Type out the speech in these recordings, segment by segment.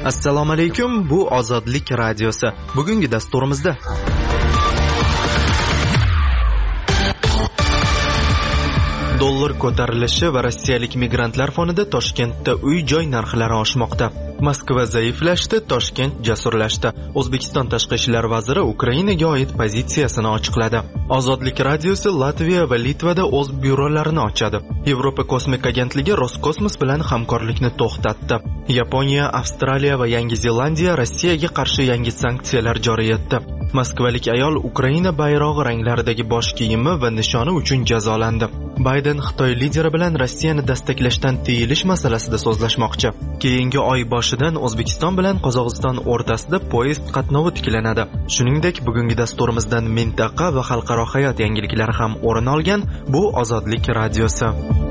Assalomu alaykum, bu Ozodlik radiosi. Bugungi dasturimizda dollar ko'tarilishi va rossiyalik migrantlar fonida Toshkentda uy-joy narxlari oshmoqda. Moskva zaiflashdi, Toshkent jasurlashdi. O'zbekiston tashqi ishlar vaziri Ukrainaga oid pozitsiyasini ochiqladi. Ozodlik radiosi Latviya va Litvada o'z byurolarini ochadi. Yevropa kosmik agentligi Roskosmos bilan hamkorlikni to'xtatdi. Yaponiya, Avstraliya va Yangi Zelandiya Rossiyaga qarshi yangi sanksiyalar joriy etdi. Moskvalik ayol Ukraina bayrog'i ranglaridagi bosh kiyimi va nishoni uchun jazolandi. Bayden Xitoy lideri bilan Rossiyani dastaklashdan tiyilish masalasida so'zlashmoqchi. Keyingi oy boshidan O'zbekiston bilan Qozog'iston o'rtasida poyezd qatnovi tiklanadi. Shuningdek, bugungi dasturimizdan mintaqa va xalqaro hayot yangiliklari ham o'rin olgan. Bu Ozodlik radiosi.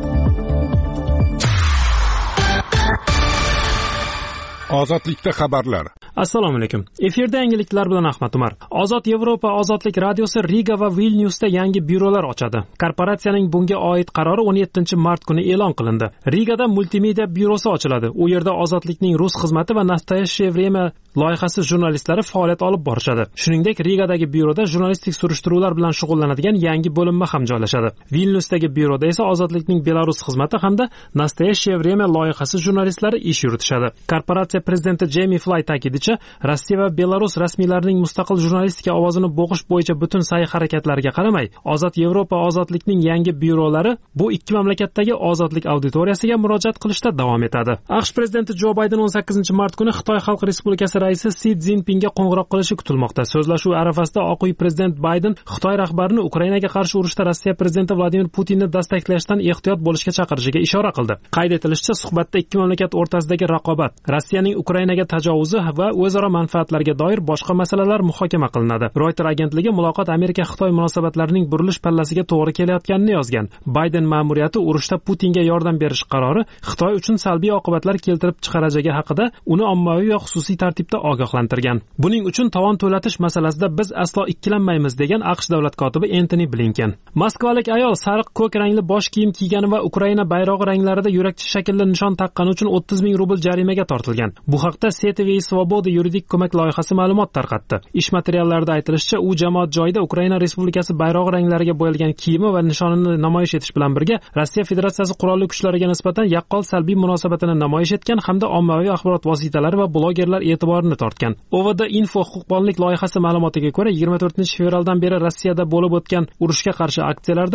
Ozodlikda xabarlar. Assalomu alaykum. Efirda yangiliklar bilan Ahmad Umar. Ozod Yevropa Ozodlik radiosi Riga va Vilnyusda yangi byurolar ochadi. Korporatsiyaning bunga oid qarori 17-mart kuni e'lon qilindi. Rigada multimedia byurosi ochiladi. U yerda Ozodlikning rus xizmati va Nastoyaщее время loyihasi jurnalistlari faoliyat olib borishadi. Shuningdek, Rigadagi byuroda jurnalistik surishtiruvlar bilan shug'ullanadigan yangi bo'linma ham joylashadi. Vilnyusdagi byuroda esa Ozodlikning Belarus xizmati hamda Nastoyaщее время loyihasi jurnalistlari ish yuritishadi. Korporatsiya prezidenti Jamie Fly ta'kidlagancha, Rossiya va Belarus rasmiylarining mustaqil jurnalistika ovozini bo'g'ish bo'yicha butun sa'y-harakatlariga qaramay, Ozod Yevropa Ozodlikning yangi byurolari bu ikki mamlakatdagi ozodlik auditoriyasiga murojaat qilishda davom etadi. AQSh prezidenti Jo Bayden 18-mart kuni Xitoy Xalq Respublikasi raisi Si Szinpinga qo'ng'iroq qilishi kutilmoqda. So'zlashuv arafasida Oq uy prezident Bayden Xitoy rahbarini Ukrainaga qarshi urushda Rossiya prezidenti Vladimir Putinni dastaklashdan ehtiyot bo'lishga chaqirishiga ishora qildi. Qayd etilishicha, suhbatda ikki mamlakat o'rtasidagi raqobat, Rossiyaning Ukrainaga tajovuzi va o'zaro manfaatlarga doir boshqa masalalar muhokama qilinadi. Reuters agentligi muloqot Amerika-Xitoy munosabatlarining burilish pallasiga to'g'ri kelayotganini yozgan. Bayden ma'muriyati urushda Putinga yordam berish qarori Xitoy uchun salbiy oqibatlar keltirib chiqarajagi haqida uni ommaviy va xususiy tartibda ogohlantirgan. Buning uchun tovon to'latish masalasida biz aslo ikkilanmaymiz degan AQSh davlat kotibi Antony Blinken. Moskvalik ayol sariq ko'k rangli bosh kiyim kiygani va Ukraina bayrog'i ranglarida yurakcha shaklli nishon taqqani uchun 30 ming rubl jarimaga tortilgan. Bu haqda Setvey Svoboda yuridik ko'mak loyihasi ma'lumot tarqatdi. Ish materiallarida aytilishicha, u jamoat joyida Ukraina Respublikasi bayrog'i ranglariga bo'yalgan kiyimi va nishonini namoyish etish bilan birga Rossiya Federatsiyasi qurolli kuchlariga nisbatan yaqqol salbiy munosabatini namoyish etgan hamda ommaviy axborot vositalari va blogerlar e'tiborini tortgan. OVD Info huquqbonlik loyihasi ma'lumotiga ko'ra, 24-fevraldan beri Rossiyada bo'lib o'tgan urushga qarshi aksiyalarda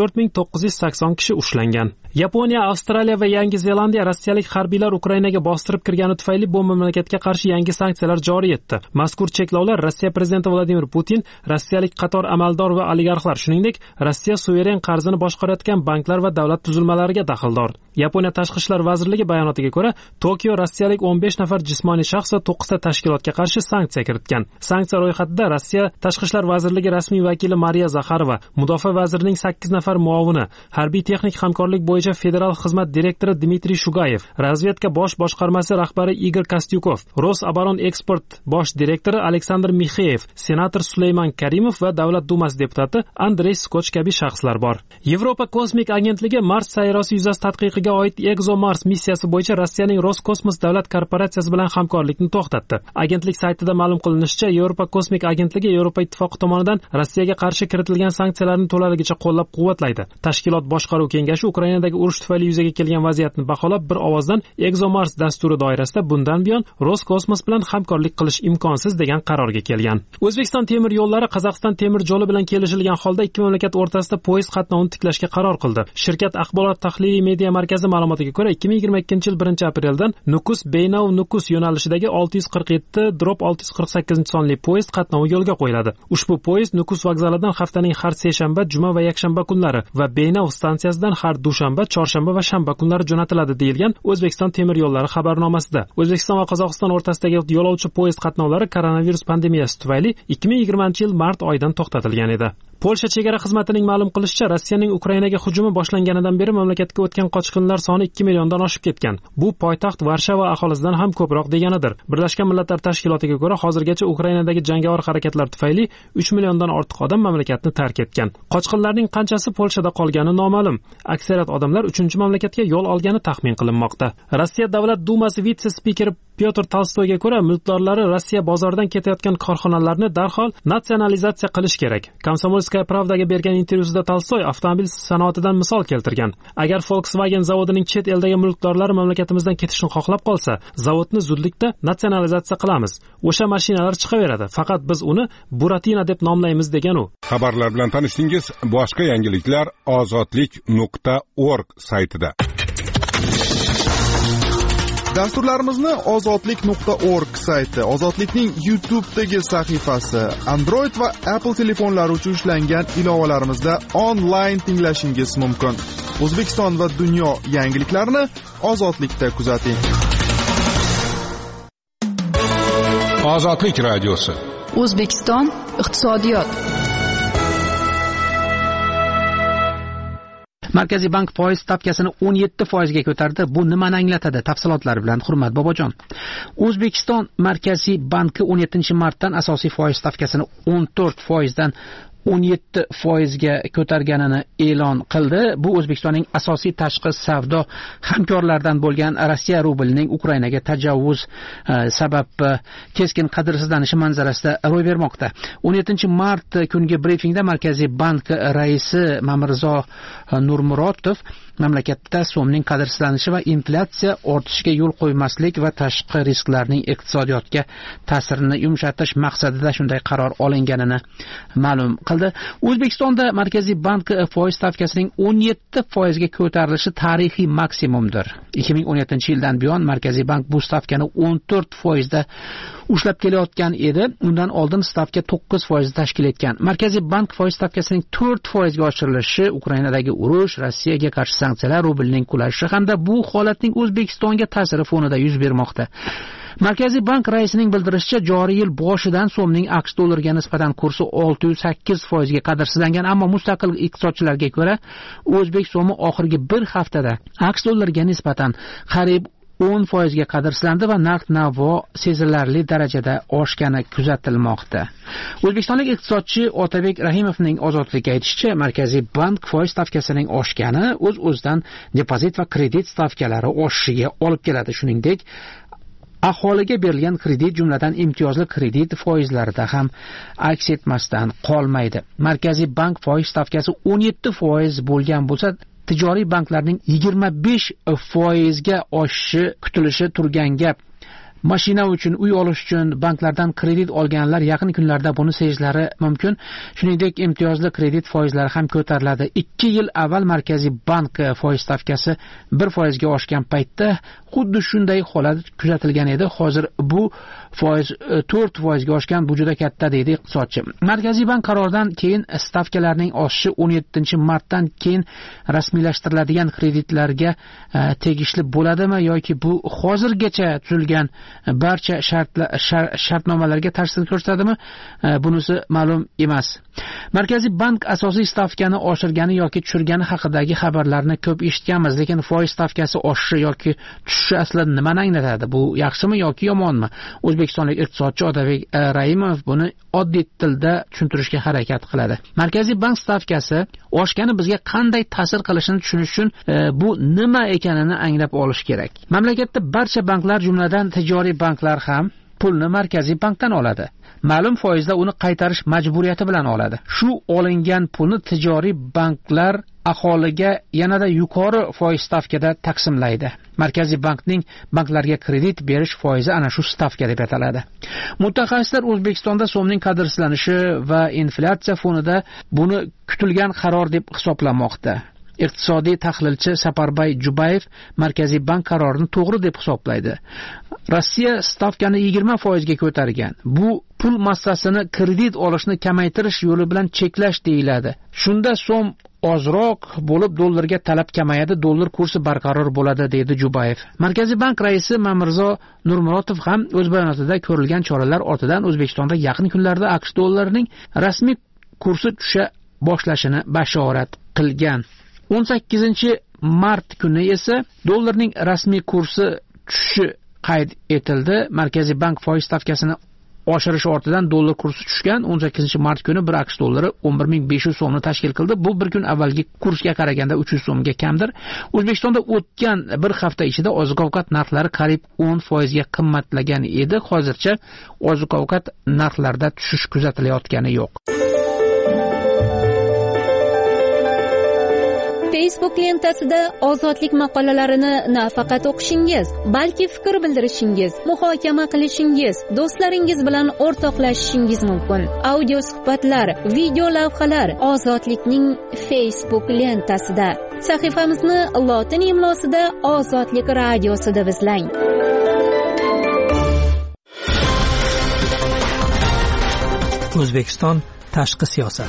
14,980 kishi ushlangan. Yaponiya, Avstraliya va Yangi Zelandiya rossiyalik harbiylar Ukrainaga bostirib kirgani tufayli bu mamlakatga qarshi yangi sanksiyalar joriy etdi. Mazkur cheklovlar Rossiya prezidenti Vladimir Putin, rossiyalik qator amaldor va oligarxlar, shuningdek, Rossiya suveren qarzini boshqarayotgan banklar va davlat tuzilmalariga daxldor. Yaponiya tashqi ishlar vazirligi bayonotiga ko'ra, Tokio rossiyalik 15 nafar jismoniy shaxs va 9 ta tashkilotga qarshi sanksiya kiritgan. Sanksiya ro'yxatida Rossiya tashqi ishlar vazirligi rasmiy vakili Mariya Zakharova, mudofaa vazirining 8 nafar muovini, harbiy texnik hamkorlik bo'yicha federal xizmat direktori Dmitriy Shugayev, razvedka bosh boshqarmasi rahbari Igor Kostyukov, Rosaboron eksport bosh direktori Aleksandr Mixeyev, senator Suleyman Karimov va Davlat dumasi deputati Andrey Skoch kabi shaxslar bor. Yevropa kosmik agentligi Mars sayyorasi yuzasi tadqiqiga oid ExoMars missiyasi bo'yicha Rossiyaning Roskosmos davlat korporatsiyasi bilan hamkorlikni to'xtatdi. Agentlik saytida ma'lum qilinishicha, Yevropa kosmik agentligi Yevropa ittifoqi tomonidan Rossiyaga qarshi kiritilgan sanksiyalarni to'laligicha qo'llab-quvvatlaydi. Tashkilot boshqaruv kengashi Ukrainadagi urush tufayli yuzaga kelgan vaziyatni baholab, bir ovozdan ExoMars dasturi doirasida bundan buyon Roskosmos bilan hamkorlik qilish imkonsiz degan qarorga kelgan. O'zbekiston temir yo'llari Qozog'iston temir yo'li bilan kelishilgan holda ikki mamlakat o'rtasida poyezd qatnovini tiklashga qaror qildi. Shirkat axborot tahliliy media markazi ma'lumotiga ko'ra, 2022-yil 1-apreldan Nukus-Beynov-Nukus yo'nalishidagi 647-648 sonli poyezd qatnovi yo'lga qo'yiladi. Ushbu poyezd Nukus vokzalidan haftaning har seshanba, juma va yakshanba kunlari va Beynov stansiyasidan har dushanba, chorshanba va shanba kunlari jo'natiladi deyilgan O'zbekiston temir yo'llari xabarnomasida. O'zbekiston va Qozog'iston o'rtasidagi yilt yo'lovchi poyezd qatnovlari koronavirus pandemiyasi tufayli 2020-yil mart oyidan to'xtatilgan edi. Polsha chegara xizmatining ma'lum qilishicha, Rossiyaning Ukrainaga hujumi boshlanganidan beri mamlakatga o'tgan qochqinlar soni 2 milliondan oshib ketgan. Bu poytaxt Varshava aholisidan ham ko'proq deganidir. Birlashgan Millatlar Tashkilotiga ko'ra, hozirgacha Ukrainadagi jangovar harakatlar tufayli 3 milliondan ortiq odam mamlakatni tark etgan. Qochqinlarning qanchasi Polshada qolgani noma'lum. Aksariyat odamlar 3-mamlakatga yo'l olgani taxmin qilinmoqda. Rossiya Davlat Dumasi vitse-spikeri Pyotr Tolstoyga ko'ra, mulkdorlari Rossiya bozoridan ketayotgan korxonalarni darhol natsionalizatsiya qilish kerak. Komsomolskaya Pravdaga bergan intervyusida Tolstoy avtomobil sanoatidan misol keltirgan. Agar Volkswagen zavodining chet eldagi mulkdorlari mamlakatimizdan ketishni xohlab qolsa, zavodni zudlikda natsionalizatsiya qilamiz. O'sha mashinalar chiqaveradi. Faqat biz uni Buratina deb nomlaymiz degan u. Xabarlar bilan tanishdingiz. Boshqa yangiliklar ozodlik.org saytida. Dasturlarimizni ozodlik.org sayti, Ozodlikning YouTube'dagi sahifasi, Android va Apple telefonlari uchun ishlangan ilovalarimizda onlayn tinglashingiz mumkin. O'zbekiston va dunyo yangiliklarini Ozodlikda kuzating. Ozodlik radiosi. O'zbekiston iqtisodiyot. Markaziy bank foiz stavkasini 17% ga ko'tardi. Bu nimani anglatadi? Tafsilotlari bilan Hurmat Bobojon. O'zbekiston Markaziy banki 17-martdan asosiy foiz stavkasini 14% dan 17% ga ko'targanini e'lon qildi. Bu O'zbekistonning asosiy tashqi savdo hamkorlaridan bo'lgan Rossiya rublining Ukrainaga tajovuz sabab keskin qadrsizlanishi manzarasida ro'y bermoqda. 17-mart kungi brifingda Markaziy bank raisi Mamirzo Nurmurodov mamlakatda so'mning qadrsizlanishi va inflyatsiya ortishiga yo'l qo'ymaslik va tashqi risklarning iqtisodiyotga ta'sirini yumshatish maqsadida shunday qaror olinganini ma'lum qildi. O'zbekistonda Markaziy bank foiz stavkasining 17% ga ko'tarilishi tarixiy maksimumdir. 2017-yildan buyon Markaziy bank bu stavkani 14% da ushlab kelayotgan edi. Undan oldin stavka 9% tashkil etgan. Markaziy bank foiz stavkasining 4% ga oshirilishi Ukrainadagi urush, Rossiyaga qarshi sanksiyalar, rublning qulashi hamda bu holatning O'zbekistonga ta'siri fonida yuz bermoqda. Markaziy bank raisining bildirishicha, joriy yil boshidan so'mning AQSh dollariga nisbatan kursi 608% ga qadrsizlangan, ammo mustaqil iqtisodchilarga ko'ra, o'zbek so'mi oxirgi bir haftada AQSh dollariga nisbatan qariyb 10% ga qadrsizlandi va narx-navo sezilarli darajada oshgani kuzatilmoqda. O'zbekistonlik iqtisodchi Otabek Rahimovning Ozodlikka aytishicha, Markaziy bank foiz stavkasining oshgani o'z-o'zidan depozit va kredit stavkalari oshishiga olib keladi. Shuningdek, aholiga berilgan kredit, jumladan imtiyozli kredit foizlarida ham aks etmasdan qolmaydi. Markaziy bank foiz stavkasi 17% bo'lgan bo'lsa, tijoriy banklarning 25% ga oshishi kutilishi turgan gap. Mashina uchun, uy olish uchun banklardan kredit olganlar yaqin kunlarda buni sezishlari mumkin. Shuningdek, imtiyozli kredit foizlari ham ko'tariladi. 2 yil avval Markaziy bank foiz stavkasi 1% ga oshgan paytda xuddi shunday holat kuzatilgan edi. Hozir bu foiz 4% ga oshgan, bu juda katta deydi iqtisodchi. Markaziy bank qaroridan keyin stavkalarning oshishi 17-martdan keyin rasmiylashtiriladigan kreditlarga tegishli bo'ladimi yoki bu hozirgacha tuzilgan barcha shartnomalarga ta'sir ko'rsatadimi? Bunisi ma'lum emas. Markaziy bank asosiy stavkani oshirgani yoki tushirgani haqidagi xabarlarni ko'p eshitganmiz, lekin foiz stavkasi oshishi yoki tushishi aslida nimani anglatadi? Bu yaxshimi yoki yomonmi? O'zbekistonlik iqtisodchi Otabek Raimov buni oddiy tilda tushuntirishga harakat qiladi. Markaziy bank stavkasi oshgani bizga qanday ta'sir qilishini tushunish uchun bu nima ekanini anglab olish kerak. Mamlakatda barcha banklar, jumladan tijoriy banklar ham pulni Markaziy bankdan oladi. Ma'lum foizda uni qaytarish majburiyati bilan oladi. Shu olingan pulni tijoriy banklar aholiga yanada yuqori foiz stavkada taqsimlaydi. Markaziy bankning banklarga kredit berish foizi ana shu stavka deb ataladi. Mutaxassislar O'zbekistonda so'mning qadrsizlanishi va inflyatsiya fonida buni kutilgan qaror deb hisoblamoqda. iqtisodiy tahlilchi Saparbay Jubayev Markaziy bank qarorini to'g'ri deb hisoblaydi. Rossiya stavkani 20% ga ko'targan. Bu pul massasini kredit olishni kamaytirish yo'li bilan cheklash deyiladi. Shunda so'm ozroq bo'lib dollarga talab kamayadi, dollar kursi barqaror bo'ladi, deydi Jubayev. Markaziy bank raisi Mamirzo Nurmuratov ham o'z bayonotida ko'rilgan choralar ortidan O'zbekistonda yaqin kunlarda AQSh dollarining rasmiy kursi tusha boshlashini bashorat qilgan. 18-mart kuni esa dollarning rasmiy kursi tushishi qayd etildi. Markaziy bank foiz stavkasini oshirish ortidan dollar kursi tushgan. 18-mart kuni bir AQSh dollari 11.500 so'mni tashkil qildi. Bu bir kun avvalgi kursga qaraganda 300 so'mga kamdir. O'zbekistonda o'tgan bir hafta ichida oziq-ovqat narxlari qariyb 10% ga qimmatlagan edi. Hozircha oziq-ovqat narxlarida tushish kuzatilayotgani yo'q. Facebook lentasida ozodlik maqolalarini nafaqat o'qishingiz, balki fikr bildirishingiz, muhokama qilishingiz, do'stlaringiz bilan o'rtoqlashishingiz mumkin. Audio suhbatlar, video lavhalar Ozodlikning Facebook lentasida. Sahifamizni lotin imlosida Ozodlik radiosi deb izlang. O'zbekiston tashqi siyosat.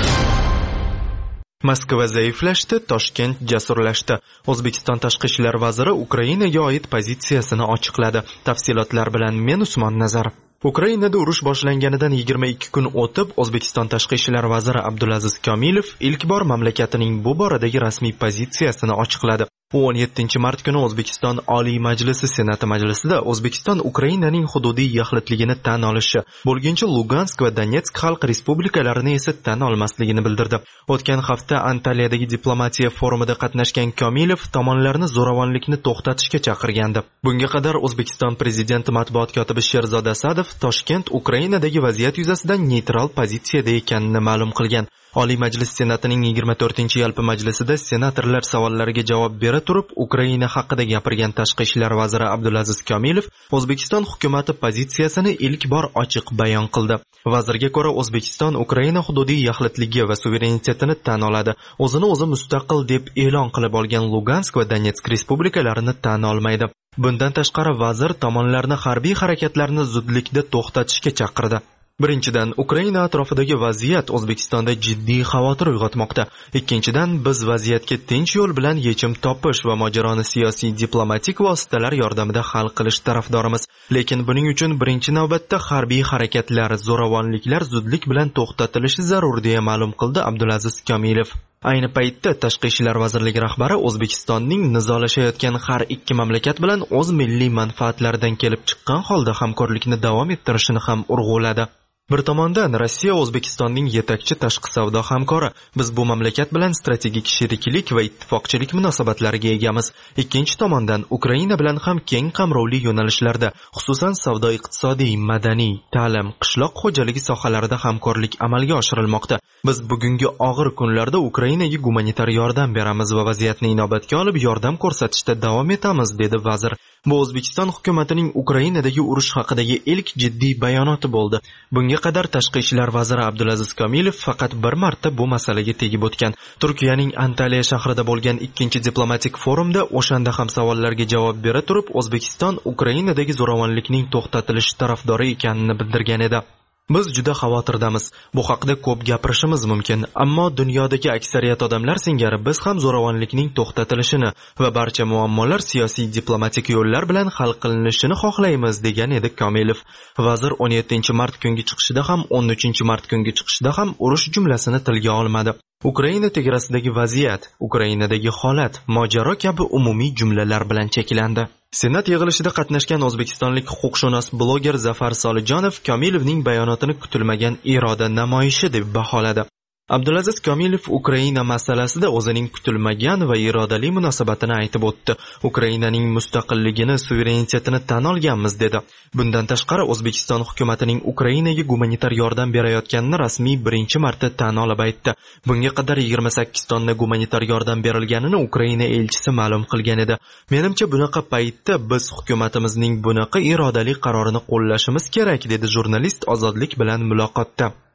Moskva zaiflashdi, Toshkent jasurlashdi. O'zbekiston tashqi ishlar vaziri Ukrainaga oid pozitsiyasini ochiqladi. Tafsilotlar bilan men Usmon Nazarov. Ukrainada urush boshlanganidan 22 kun o'tib, O'zbekiston tashqi ishlar vaziri Abdulaziz Komilov ilk bor mamlakatining bu boradagi rasmiy pozitsiyasini ochiqladi. U 17-mart kuni O'zbekiston Oliy Majlisi Senati majlisida O'zbekiston Ukrainaning hududiy yaxlitligini tan olishi, bo'lgancha Lugansk va Donetsk xalq respublikalarini esa tan olmasligini bildirdi. O'tgan hafta Antaliyadagi diplomatiya forumida qatnashgan Komilov tomonlarni zo'ravonlikni to'xtatishga chaqirgandi. Bunga qadar O'zbekiston prezidenti matbuot kotibi Sherzod Asadov Toshkent Ukrainadagi vaziyat yuzasidan neytral pozitsiyada ekanini ma'lum qilgan. Oliy Majlis Senatining 24-yalpi majlisida senatorlar savollariga javob bera turib, Ukraina haqida gapirgan tashqi ishlar vaziri Abdulaziz Komilov O'zbekiston hukumatı pozitsiyasini ilk bor ochiq bayon qildi. Vazirga ko'ra, O'zbekiston Ukraina hududiy yaxlitligi va suverenitetini tan oladi. O'zini o'zi mustaqil deb e'lon qilib olgan Lugansk va Donetsk respublikalarini tan olmaydi. Bundan tashqari vazir tomonlarni harbiy harakatlarni zudlikda to'xtatishga chaqirdi. Birinchidan, Ukraina atrofidagi vaziyat O'zbekistonda jiddiy xavotir uyg'otmoqda. Ikkinchidan, biz vaziyatga tinch yo'l bilan yechim topish va mojaroni siyosiy diplomatik vositalar yordamida hal qilish tarafdorimiz. Lekin buning uchun birinchi navbatda harbiy harakatlar, zo'ravonliklar zudlik bilan to'xtatilishi zarur, deya ma'lum qildi Abdulaziz Komilov. Ayni paytda Tashqi ishlar vazirligi rahbari O'zbekistonning nizolashayotgan har ikki mamlakat bilan o'z milliy manfaatlaridan kelib chiqqan holda hamkorlikni davom ettirishini ham urg'uladi. Bir tomondan Rossiya O'zbekistonning yetakchi tashqi savdo hamkori. Biz bu mamlakat bilan strategik sheriklik va ittifoqchilik munosabatlariga egamiz. Ikkinchi tomondan Ukraina bilan ham keng qamrovli yo'nalishlarda, xususan savdo-iqtisodiy, madaniy, ta'lim, qishloq xo'jaligi sohalarida hamkorlik amalga oshirilmoqda. Biz bugungi og'ir kunlarda Ukrainaga gumanitar yordam beramiz va vaziyatni inobatga olib yordam ko'rsatishda davom etamiz, dedi vazir. Bu O'zbekiston hukumatining Ukrainadagi urush haqidagi ilk jiddiy bayonoti bo'ldi. Bunga qadar tashqi ishlar vaziri Abdulaziz Komilov faqat bir marta bu masalaga tegib o'tgan. Turkiyaning Antaliya shahrida bo'lgan ikkinchi diplomatik forumda o'shanda ham savollarga javob bera turib, O'zbekiston Ukrainadagi zo'ravonlikning to'xtatilishi tarafdori ekanini bildirgan edi. Biz juda xavotirdamiz. Bu haqida ko'p gapirishimiz mumkin, ammo dunyodagi aksariyat odamlar singari biz ham zo'ravonlikning to'xtatilishini va barcha muammolar siyosiy diplomatik yo'llar bilan hal qilinishini xohlaymiz, degan edi Komilov. Vazir 17-mart kungi chiqishida ham 13-mart kungi chiqishida ham urush jumlasini tilga olmadi. Ukraina chegarasidagi vaziyat, Ukrainadagi holat, mojaro kabi umumiy jumlalar bilan cheklandi. Senat yig'ilishida qatnashgan o'zbekistonlik huquqshunos bloger Zafar Solijonov Komilovning bayonotini kutilmagan iroda namoyishi deb baholadi. Abdulaziz Komilov Ukraina masalasida o'zining kutilmagan va irodali munosabatini aytib o'tdi. Ukrainaning mustaqilligini, suverenitetini tan olganmiz, dedi. Bundan tashqari O'zbekiston hukumatining Ukrainaga gumanitar yordam berayotganini rasmiy birinchi marta tan olib aytdi. Bunga qadar 28 tonna gumanitar yordam berilganini Ukraina elchisi ma'lum qilgan edi. Menimcha bunaqa paytda biz hukumatimizning bunaqa irodali qarorini qo'llashimiz kerak, dedi jurnalist Ozodlik bilan muloqotda.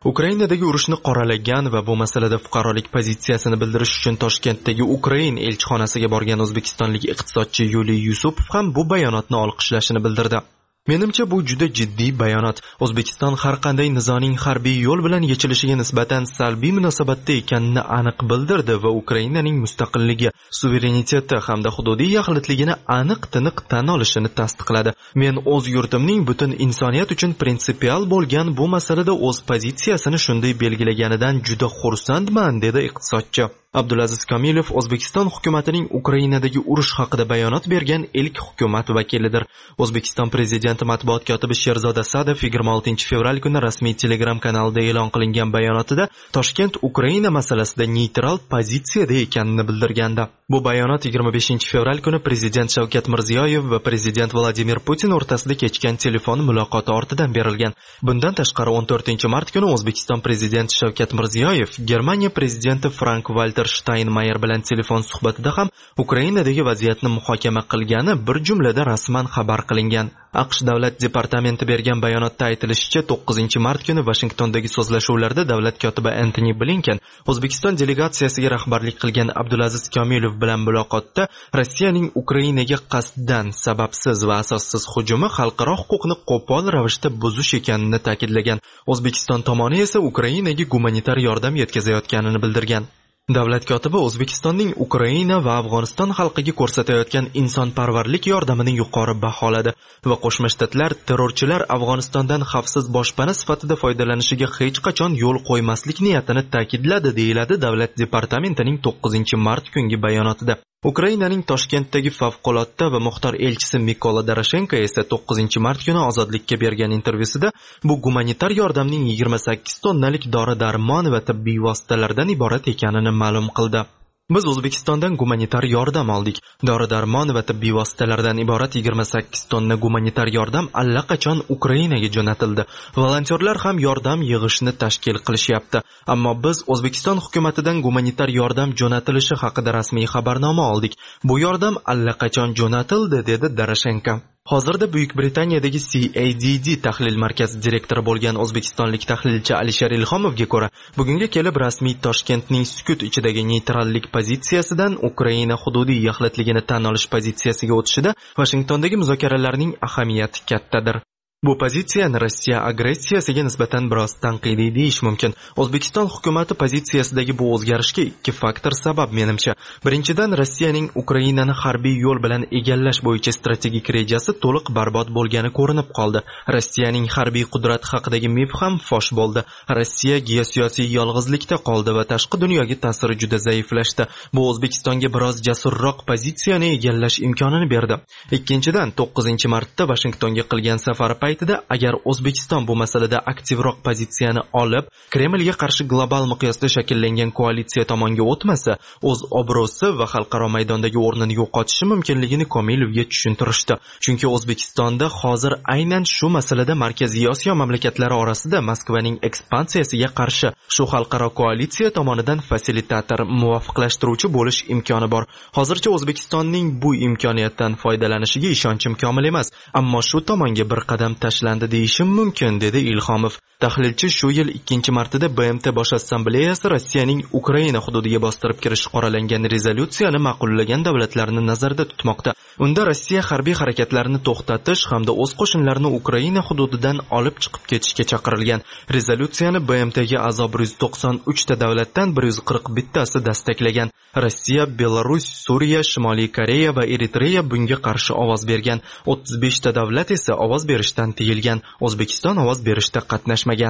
Ukrainadagi urushni qoralagan va bu masalada fuqarolik pozitsiyasini bildirish uchun Toshkentdagi Ukrain elchixonasiga borgan o'zbekistonlik iqtisodchi Yuliy Yusupov ham bu bayonotni olqishlashini bildirdi. Menimcha bu juda jiddiy bayonot. O'zbekiston har qanday nizoning harbiy yo'l bilan yechilishiga nisbatan salbiy munosabatda ekanini aniq bildirdi va Ukrainaning mustaqilligi, suvereniteti hamda hududiy yaxlitligini aniq-tiniq tan olishini tasdiqladi. Men o'z yurtimning butun insoniyat uchun prinsipial bo'lgan bu masalada o'z pozitsiyasini shunday belgilaganidan juda xursandman, dedi iqtisodchi. Abdulaziz Komilov O'zbekiston hukumatining Ukrainadagi urush haqida bayonot bergan ilk hukumat vakilidir. O'zbekiston prezidenti matbuot kotibi Sherzod Asadov 26 fevral kuni rasmiy Telegram kanalida e'lon qilingan bayonotida Toshkent Ukraina masalasida neytral pozitsiyada ekanini bildirgandi. Bu bayonot 25 fevral kuni prezident Shavkat Mirziyoyev va prezident Vladimir Putin o'rtasida kechgan telefon muloqoti ortidan berilgan. Bundan tashqari 14 mart kuni O'zbekiston prezidenti Shavkat Mirziyoyev Germaniya prezidenti Frank-Walter Steinmeier bilan telefon suhbatida ham Ukrainadagi vaziyatni muhokama qilgani bir jumlada rasman xabar qilingan. AQSh davlat departamenti bergan bayonotda aytilishicha 9 mart kuni Vashingtondagi so'zlashuvlarda davlat kotibi Antony Blinken O'zbekiston delegatsiyasiga rahbarlik qilgan Abdulaziz Komilov bilan muloqotda Rossiyaning Ukrainaga qasddan, sababsiz va asossiz hujumi xalqaro huquqni qo'pol ravishda buzish ekanini ta'kidlagan. O'zbekiston tomoni esa Ukrainaga gumanitar yordam yetkazayotganini bildirgan. Davlat kotibi O'zbekistonning Ukraina va Afg'oniston xalqiga ko'rsatayotgan insonparvarlik yordamini yuqori baholadi va Qo'shma Shtatlar terrorchilar Afg'onistondan xavfsiz boshpana sifatida foydalanishiga hech qachon yo'l qo'ymaslik niyatini ta'kidladi, deyiladi Davlat departamentining 9 mart kungi bayonotida. Ukrainaning Toshkentdagi favqulodda va muxtor elchisi Mikola Doroshenko esa 9 mart kuni Ozodlikka bergan intervyusida bu gumanitar yordamning 28 tonnalik dori-darmon va tibbiy vositalardan iborat ekanini ma'lum qildi. Biz O'zbekistondan gumanitar yordam oldik. Dori-darmon va tibbiy vositalardan iborat 28 tonna gumanitar yordam allaqachon Ukrainaga jo'natildi. Volontyorlar ham yordam yig'ishni tashkil qilishyapti. Ammo biz O'zbekiston hukumatidan gumanitar yordam jo'natilishi haqida rasmiy xabarnoma oldik. Bu yordam allaqachon jo'natildi, dedi Doroshenko. Hozirda Buyuk Britaniyadagi CADD tahlil markazi direktori bo'lgan o'zbekistonlik tahlilchi Alisher Ilhomovga ko'ra, bugunga kelib rasmiy Toshkentning sukut ichidagi neytrallik pozitsiyasidan Ukraina hududiy yaxlitligini tan olish pozitsiyasiga o'tishida Vashingtondagi muzokaralarning ahamiyati kattadir. Bu pozitsiyani Rossiya agressiyasiga nisbatan biroz tanqidiy deyish mumkin. O'zbekiston hukumati pozitsiyasidagi bu o'zgarishga ikki faktor sabab menimcha. Birinchidan, Rossiyaning Ukrainani harbiy yo'l bilan egallash bo'yicha strategik rejasi to'liq barbod bo'lgani ko'rinib qoldi. Rossiyaning harbiy qudrat haqidagi mif ham fosh bo'ldi. Rossiya geosiyosiy yolg'izlikda qoldi va tashqi dunyoga ta'siri juda zaiflashdi. Bu O'zbekistonga biroz jasurroq pozitsiyani egallash imkonini berdi. Ikkinchidan, 9 martda Vashingtonga qilgan safari paytida agar O'zbekiston bu masalada aktivroq pozitsiyani olib, Kremlga qarshi global miqyosda shakllangan koalitsiya tomonga o'tmasa, o'z obro'si va xalqaro maydondagi o'rnini yo'qotishi mumkinligini Komilovga tushuntirishdi. Chunki O'zbekistonda hozir aynan shu masalada Markaziy Osiyo mamlakatlari orasida Moskvaning ekspansiyasiga qarshi shu xalqaro koalitsiya tomonidan fasilitator, muvofiqlashtiruvchi bo'lish imkoni bor. Hozircha O'zbekistonning bu imkoniyatdan foydalanishiga ishonchim komil emas, ammo shu tomonga bir qadam tashlandi deyishim mumkin, dedi Ilhomov. Tahlilchi shu yil 2-martida BMT Bosh Assambleyasi Rossiyaning Ukraina hududiga bostirib kirishi qoralangan rezolyutsiyani ma'qullagan davlatlarni nazarda tutmoqda. Unda Rossiya harbiy harakatlarini to'xtatish hamda o'z qo'shinlarini Ukraina hududidan olib chiqib ketishga chaqirilgan. Rezolyutsiyani BMTga a'zo 193 ta davlatdan 141 tasi dastaqlagan. Rossiya, Belarus, Suriya, Shimoliy Koreya va Eritreya bunga qarshi ovoz bergan. 35 ta davlat esa ovoz berishdan tiyilgan. O'zbekiston ovoz berishda qatnashmagan.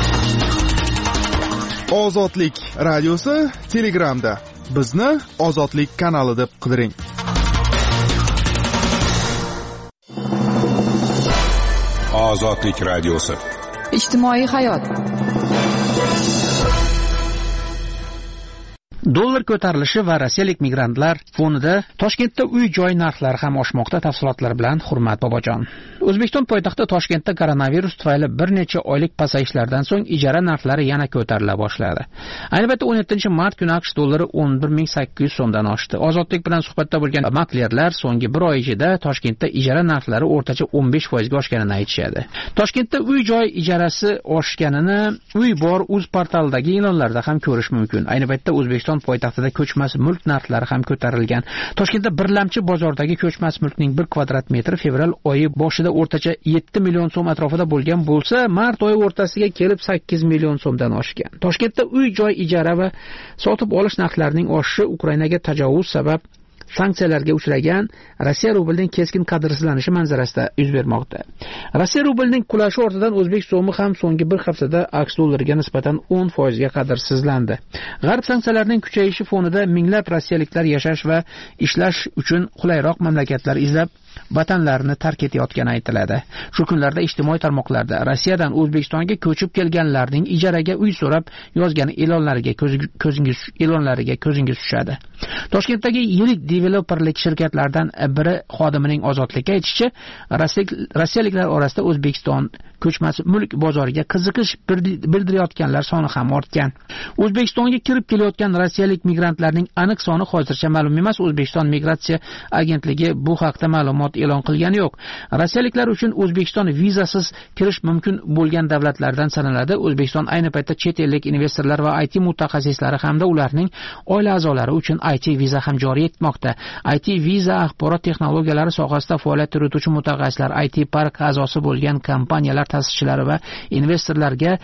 Ozodlik radiosi Telegramda. Bizni Ozodlik kanali deb qidiring. Ozodlik radiosi. Ijtimoiy hayot. Dollar ko'tarilishi va rossiyalik migrantlar fonida Toshkentda uy-joy narxlari ham oshmoqda. Tafsilotlar bilan Hurmat Bobojon. O'zbekiston poytaxti Toshkentda koronavirus tufayli bir necha oylik pasayishlardan so'ng ijara narxlari yana ko'tarila boshladi. Ayni paytda 17-mart kuni AQSh dollari 11.800 so'mdan oshdi. Ozodlik bilan suhbatda bo'lgan maklerlar so'nggi bir oy ichida Toshkentda ijara narxlari o'rtacha 15% ga oshganini aytishadi. Toshkentda uy-joy ijarasi oshganini Uy bor uz portalidagi e'lonlarda ham ko'rish mumkin. Ayni paytda O'zbekiston poytaxtida ko'chmas mulk narxlari ham ko'tarilgan. Toshkentda birlamchi bozordagi ko'chmas mulkning 1 kvadrat metri fevral oyi boshida o'rtacha 7 million so'm atrofida bo'lgan bo'lsa, mart oyi o'rtasiga kelib 8 million so'mdan oshgan. Toshkentda uy-joy ijara va sotib olish narxlarining oshishi Ukrainaga tajovuz sabab sanksiyalarga uchragan Rossiya rublining keskin qadrsizlanishi manzarasida yuz bermoqda. Rossiya rublining qulashi ortidan o'zbek so'mi ham so'nggi bir haftada AQSh dollariga nisbatan 10% ga qadrsizlandi. G'arb sanksiyalarining kuchayishi fonida minglab rossiyaliklar yashash va ishlash uchun qulayroq mamlakatlar izlab vatanlarini tark etayotgani aytiladi. Shu kunlarda ijtimoiy tarmoqlarda Rossiyadan O'zbekistonga ko'chib kelganlarning ijaraga uy so'rab yozgan e'lonlariga ko'zingiz tushadi. Toshkentdagi yirik developerlik shirkatlardan biri xodimining ozodlikka aytishicha, rossiyaliklar orasida O'zbekiston ko'chmas mulk bozoriga qiziqish bildirayotganlar soni ham ortgan. O'zbekistonga kirib kelayotgan rossiyalik migrantlarning aniq soni hozircha ma'lum emas. O'zbekiston migratsiya agentligi bu haqda ma'lumot e'lon qilgani yo'q. Rossiyaliklar uchun O'zbekiston vizasiz kirish mumkin bo'lgan davlatlardan sanaladi. O'zbekiston ayni paytda chet ellik investorlar va IT mutaxassislari hamda ularning oila a'zolari uchun IT viza ham joriy etmoqda. IT viza axborot texnologiyalari sohasida faoliyat yurituvchi mutaxassislar, IT park a'zosi bo'lgan kompaniyalar ta'sischilari va investorlarga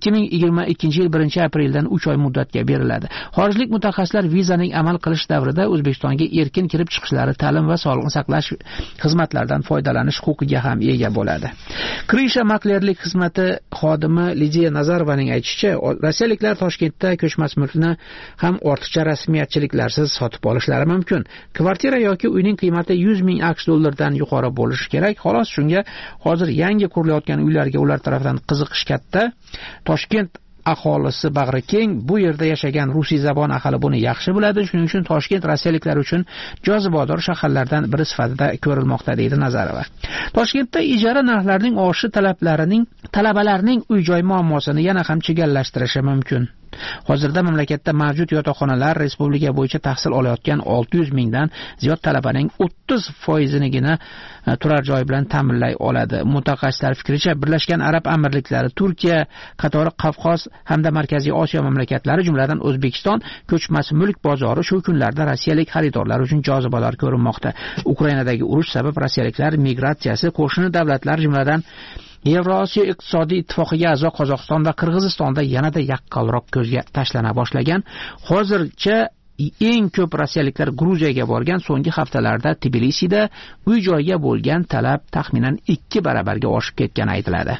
2022-yil 1-apreldan 3 oy muddatga beriladi. Xorijlik mutaxassislar vizaning amal qilish davrida O'zbekistonga erkin kirib chiqishlari, ta'lim va sog'liqni saqlash xizmatlaridan foydalanish huquqiga ham ega bo'ladi. Krisha maklerlik xizmati xodimi Lidiya Nazarovaning aytishicha, rossiyaliklar Toshkentda ko'chmas mulkni ham ortiqcha rasmiyatchiliklarsiz sotib olishlari mumkin. Kvartira yoki uyning qiymati 100 ming AQSh dollaridan yuqori bo'lishi kerak. Xolos shunga hozir yangi qurilayotgan uylarga ular tomonidan qiziqish katta. Toshkent aholisi bag'ri keng, bu yerda yashagan rusiy zabon aholi buni yaxshi biladi. Shuning uchun Toshkent rossiyaliklar uchun jozibador shaharlardan biri sifatida ko'rilmoqda, deydi Nazarova. Toshkentda ijara narxlarining oshishi talabalarning uy-joy muammosini yana ham chigallashtirishi mumkin. Hozirda mamlakatda mavjud yotoqxonalar respublika bo'yicha tahsil olayotgan 600 mingdan ziyod talabaning 30%nigina turar joy bilan ta'minlay oladi. Mutaxassislar fikricha, Birlashgan Arab Amirliklari, Turkiya qatori Qafqoz hamda Markaziy Osiyo mamlakatlari, jumladan O'zbekiston ko'chmas mulk bozori shu kunlarda rossiyalik xaridorlar uchun jozibador ko'rinmoqda. Ukrainadagi urush sabab rossiyaliklar migratsiyasi qo'shni davlatlar, jumladan Yevrosiyo iqtisodiy ittifoqiga a'zo Qozog'iston va Qirg'izistonda yanada yaqqolroq ko'zga tashlana boshlagan. Hozircha eng ko'p rossiyaliklar Gruziyaga borgan. So'nggi haftalarda Tbilisida uy-joyga bo'lgan talab taxminan 2 barabarga oshib ketgani aytiladi.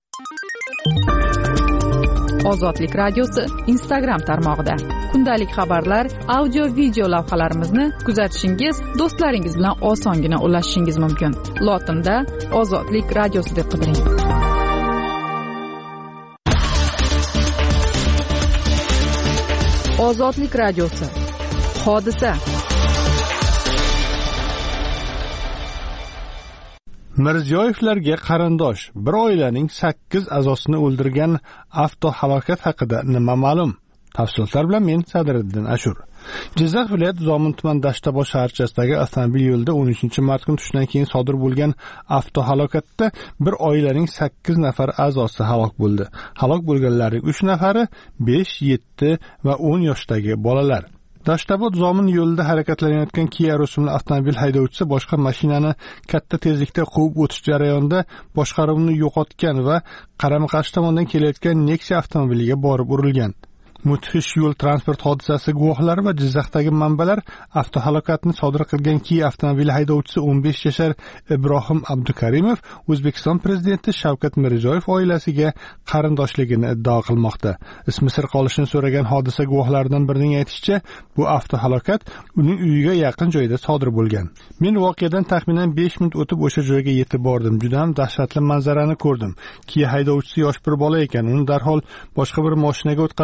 Ozodlik radiosi Instagram tarmog'ida kundalik xabarlar, audio-video lavhalarimizni kuzatishingiz, do'stlaringiz bilan osongina ulashishingiz mumkin. Lotinda Ozodlik radiosi deb qidiring. Ozodlik radiosi. Hodisa. Mirziyoyevlarga qarindosh bir oilaning 8 a'zosini o'ldirgan avtohalokat haqida nima ma'lum? Tafsilotlar bilan men Sadriddin Ashur. Jizzax viloyati Zomin tuman Dashtabosh shaharchasidagi avtomobil yo'lida 13-mart kuni tushdan keyin sodir bo'lgan avtohalokatda bir oilaning 8 nafar a'zosi halok bo'ldi. Halok bo'lganlarning 3 nafari 5, 7 va 10 yoshdagi bolalar. Dashtabod Zomin yo'lida harakatlanayotgan Kia rusumli avtomobil haydovchisi boshqa mashinani katta tezlikda quvib o'tish jarayonida boshqaruvni yo'qotgan va qarama-qarshi tomondan kelayotgan Nexia avtomobiliga borib urilgan. Mudhish yo'l transport hodisasi guvohlari va Jizzaxdagi manbalar avtohalokatni sodir qilgan Kia avtomobili haydovchisi 15 yashar Ibrohim Abdukarimov O'zbekiston prezidenti Shavkat Mirziyoyev oilasiga qarindoshligini iddao qilmoqda. Ismi sir qolishini so'ragan hodisa guvohlaridan birining aytishicha, bu avtohalokat uning uyiga yaqin joyda sodir bo'lgan. Men voqeadan taxminan 5 minut o'tib o'sha joyga yetib bordim. Juda ham dahshatli manzarani ko'rdim. Kia haydovchisi yosh bir bola ekan. Uni darhol boshqa bir mashinaga o'tkazib kasalxonaga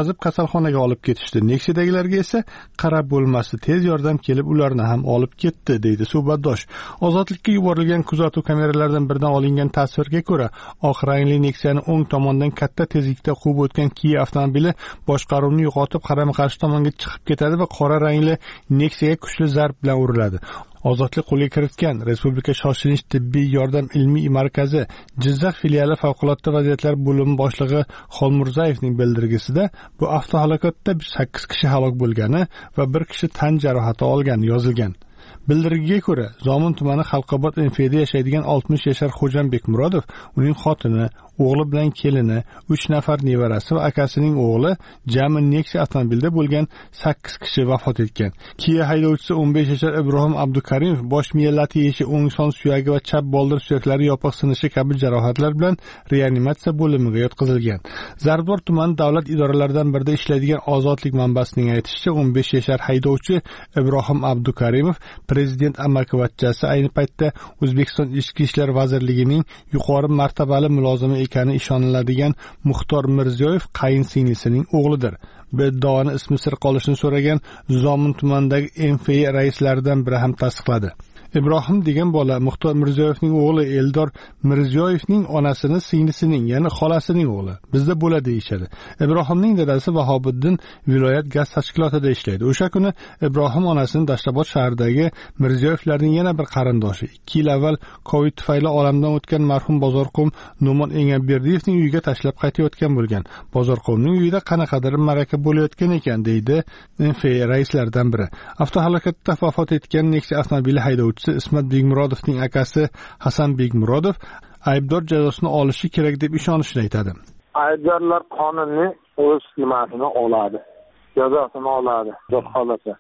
kasalxonaga olib ketishdi. Nexia'dagilarga esa qarab bo'lmasdi, tez yordam kelib ularni ham olib ketdi, deydi suhbatdosh. Ozodlikka yuborilgan kuzatuv kameralaridan biridan olingan tasvirga ko'ra, oq rangli Nexia'ni o'ng tomondan katta tezlikda quvib o'tgan Kia avtomobili boshqaruvni yo'qotib qarama-qarshi tomonga chiqib ketadi va qora rangli Nexia'ga kuchli zarb bilan uriladi. Ozodlik qo'lga kiritgan Respublika shoshilinch tibbiy yordam ilmiy markazi Jizzax filiali favqulodda vaziyatlar bo'limi boshlig'i Xolmurzayevning bildirgisida bu avtohalokatda 8 kishi halok bo'lgani va 1 kishi tan jarohati olgani yozilgan. Bildirgiga ko'ra, Zomin tumani Xalqobod MFda yashaydigan 60 yashar Xo'jambek Murodov, uning xotini, o'g'li bilan kelini, 3 nafar nevarasi va akasining o'g'li jami Nexia avtomobilida bo'lgan 8 kishi vafot etgan. Kia haydovchisi 15 yashar Ibrohim Abdukarimov bosh miya lat yeyishi, o'ng son suyagi va chap boldir suyaklari yopiq sinishi kabi jarohatlar bilan reanimatsiya bo'limiga yotqizilgan. Zarbdor tumani davlat idoralaridan birida ishlaydigan Ozodlik manbasining aytishicha, 15 yashar haydovchi Ibrohim Abdukarimov prezident amakivachchasi, ayni paytda O'zbekiston Ichki ishlar vazirligining yuqori martabali mulozimi ekani ishoniladigan Muxtor Mirziyoyev qaynsinglisining o'g'lidir. Bu iddaoni ismi sir qolishini so'ragan Zomin tumanidagi MFA raislaridan biri ham tasdiqladi. Ibrohim degan bola Muxtor Mirziyoyevning o'g'li Eldor Mirziyoyevning onasini singlisining, ya'ni xolasining o'g'li. Bizda bo'ladi deyishadi. Ibrohimning dadasi Vahobiddin viloyat gaz tashkilotida ishlaydi. O'sha kuni Ibrohim onasini Dashtobod shahridagi Mirziyoyevlarning yana bir qarindoshi, 2 yil avval Covid tufayli olamdan o'tgan marhum Bozorqo'm No'mon Engaberdiyevning uyiga tashlab qaytayotgan bo'lgan. Bozorqo'mning uyida qanaqadir maraka bo'layotgan ekan, deydi MFA raislaridan biri. Avtohalokatda vafot etgan Nexia avtomobili haydovchisi Ismat Begmurodovning akasi Hasan Begmurodov aybdor jazosini olishi kerak deb ishonishini aytadi. Aybdorlar qonunni o'z nimasini oladi, jazosini oladi, xudo xolasa.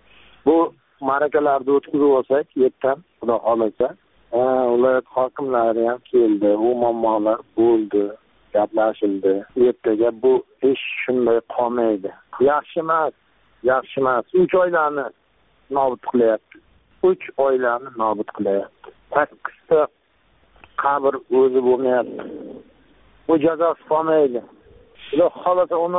Bu marakalarni o'tkazib olsak, yerdan xudo xolasa, viloyat hokimlari ham keldi, u muammolar bo'ldi, gaplashildi. Ertaga bu ish shunday qolmaydi. Yaxshi emas. 3 oilani nobud qilyapti. 3 oilani nobud qilyapti. 8 ta qabr o'zi bo'lmayapti. Bu jazosi qolmaydi. Xudo xolasa uni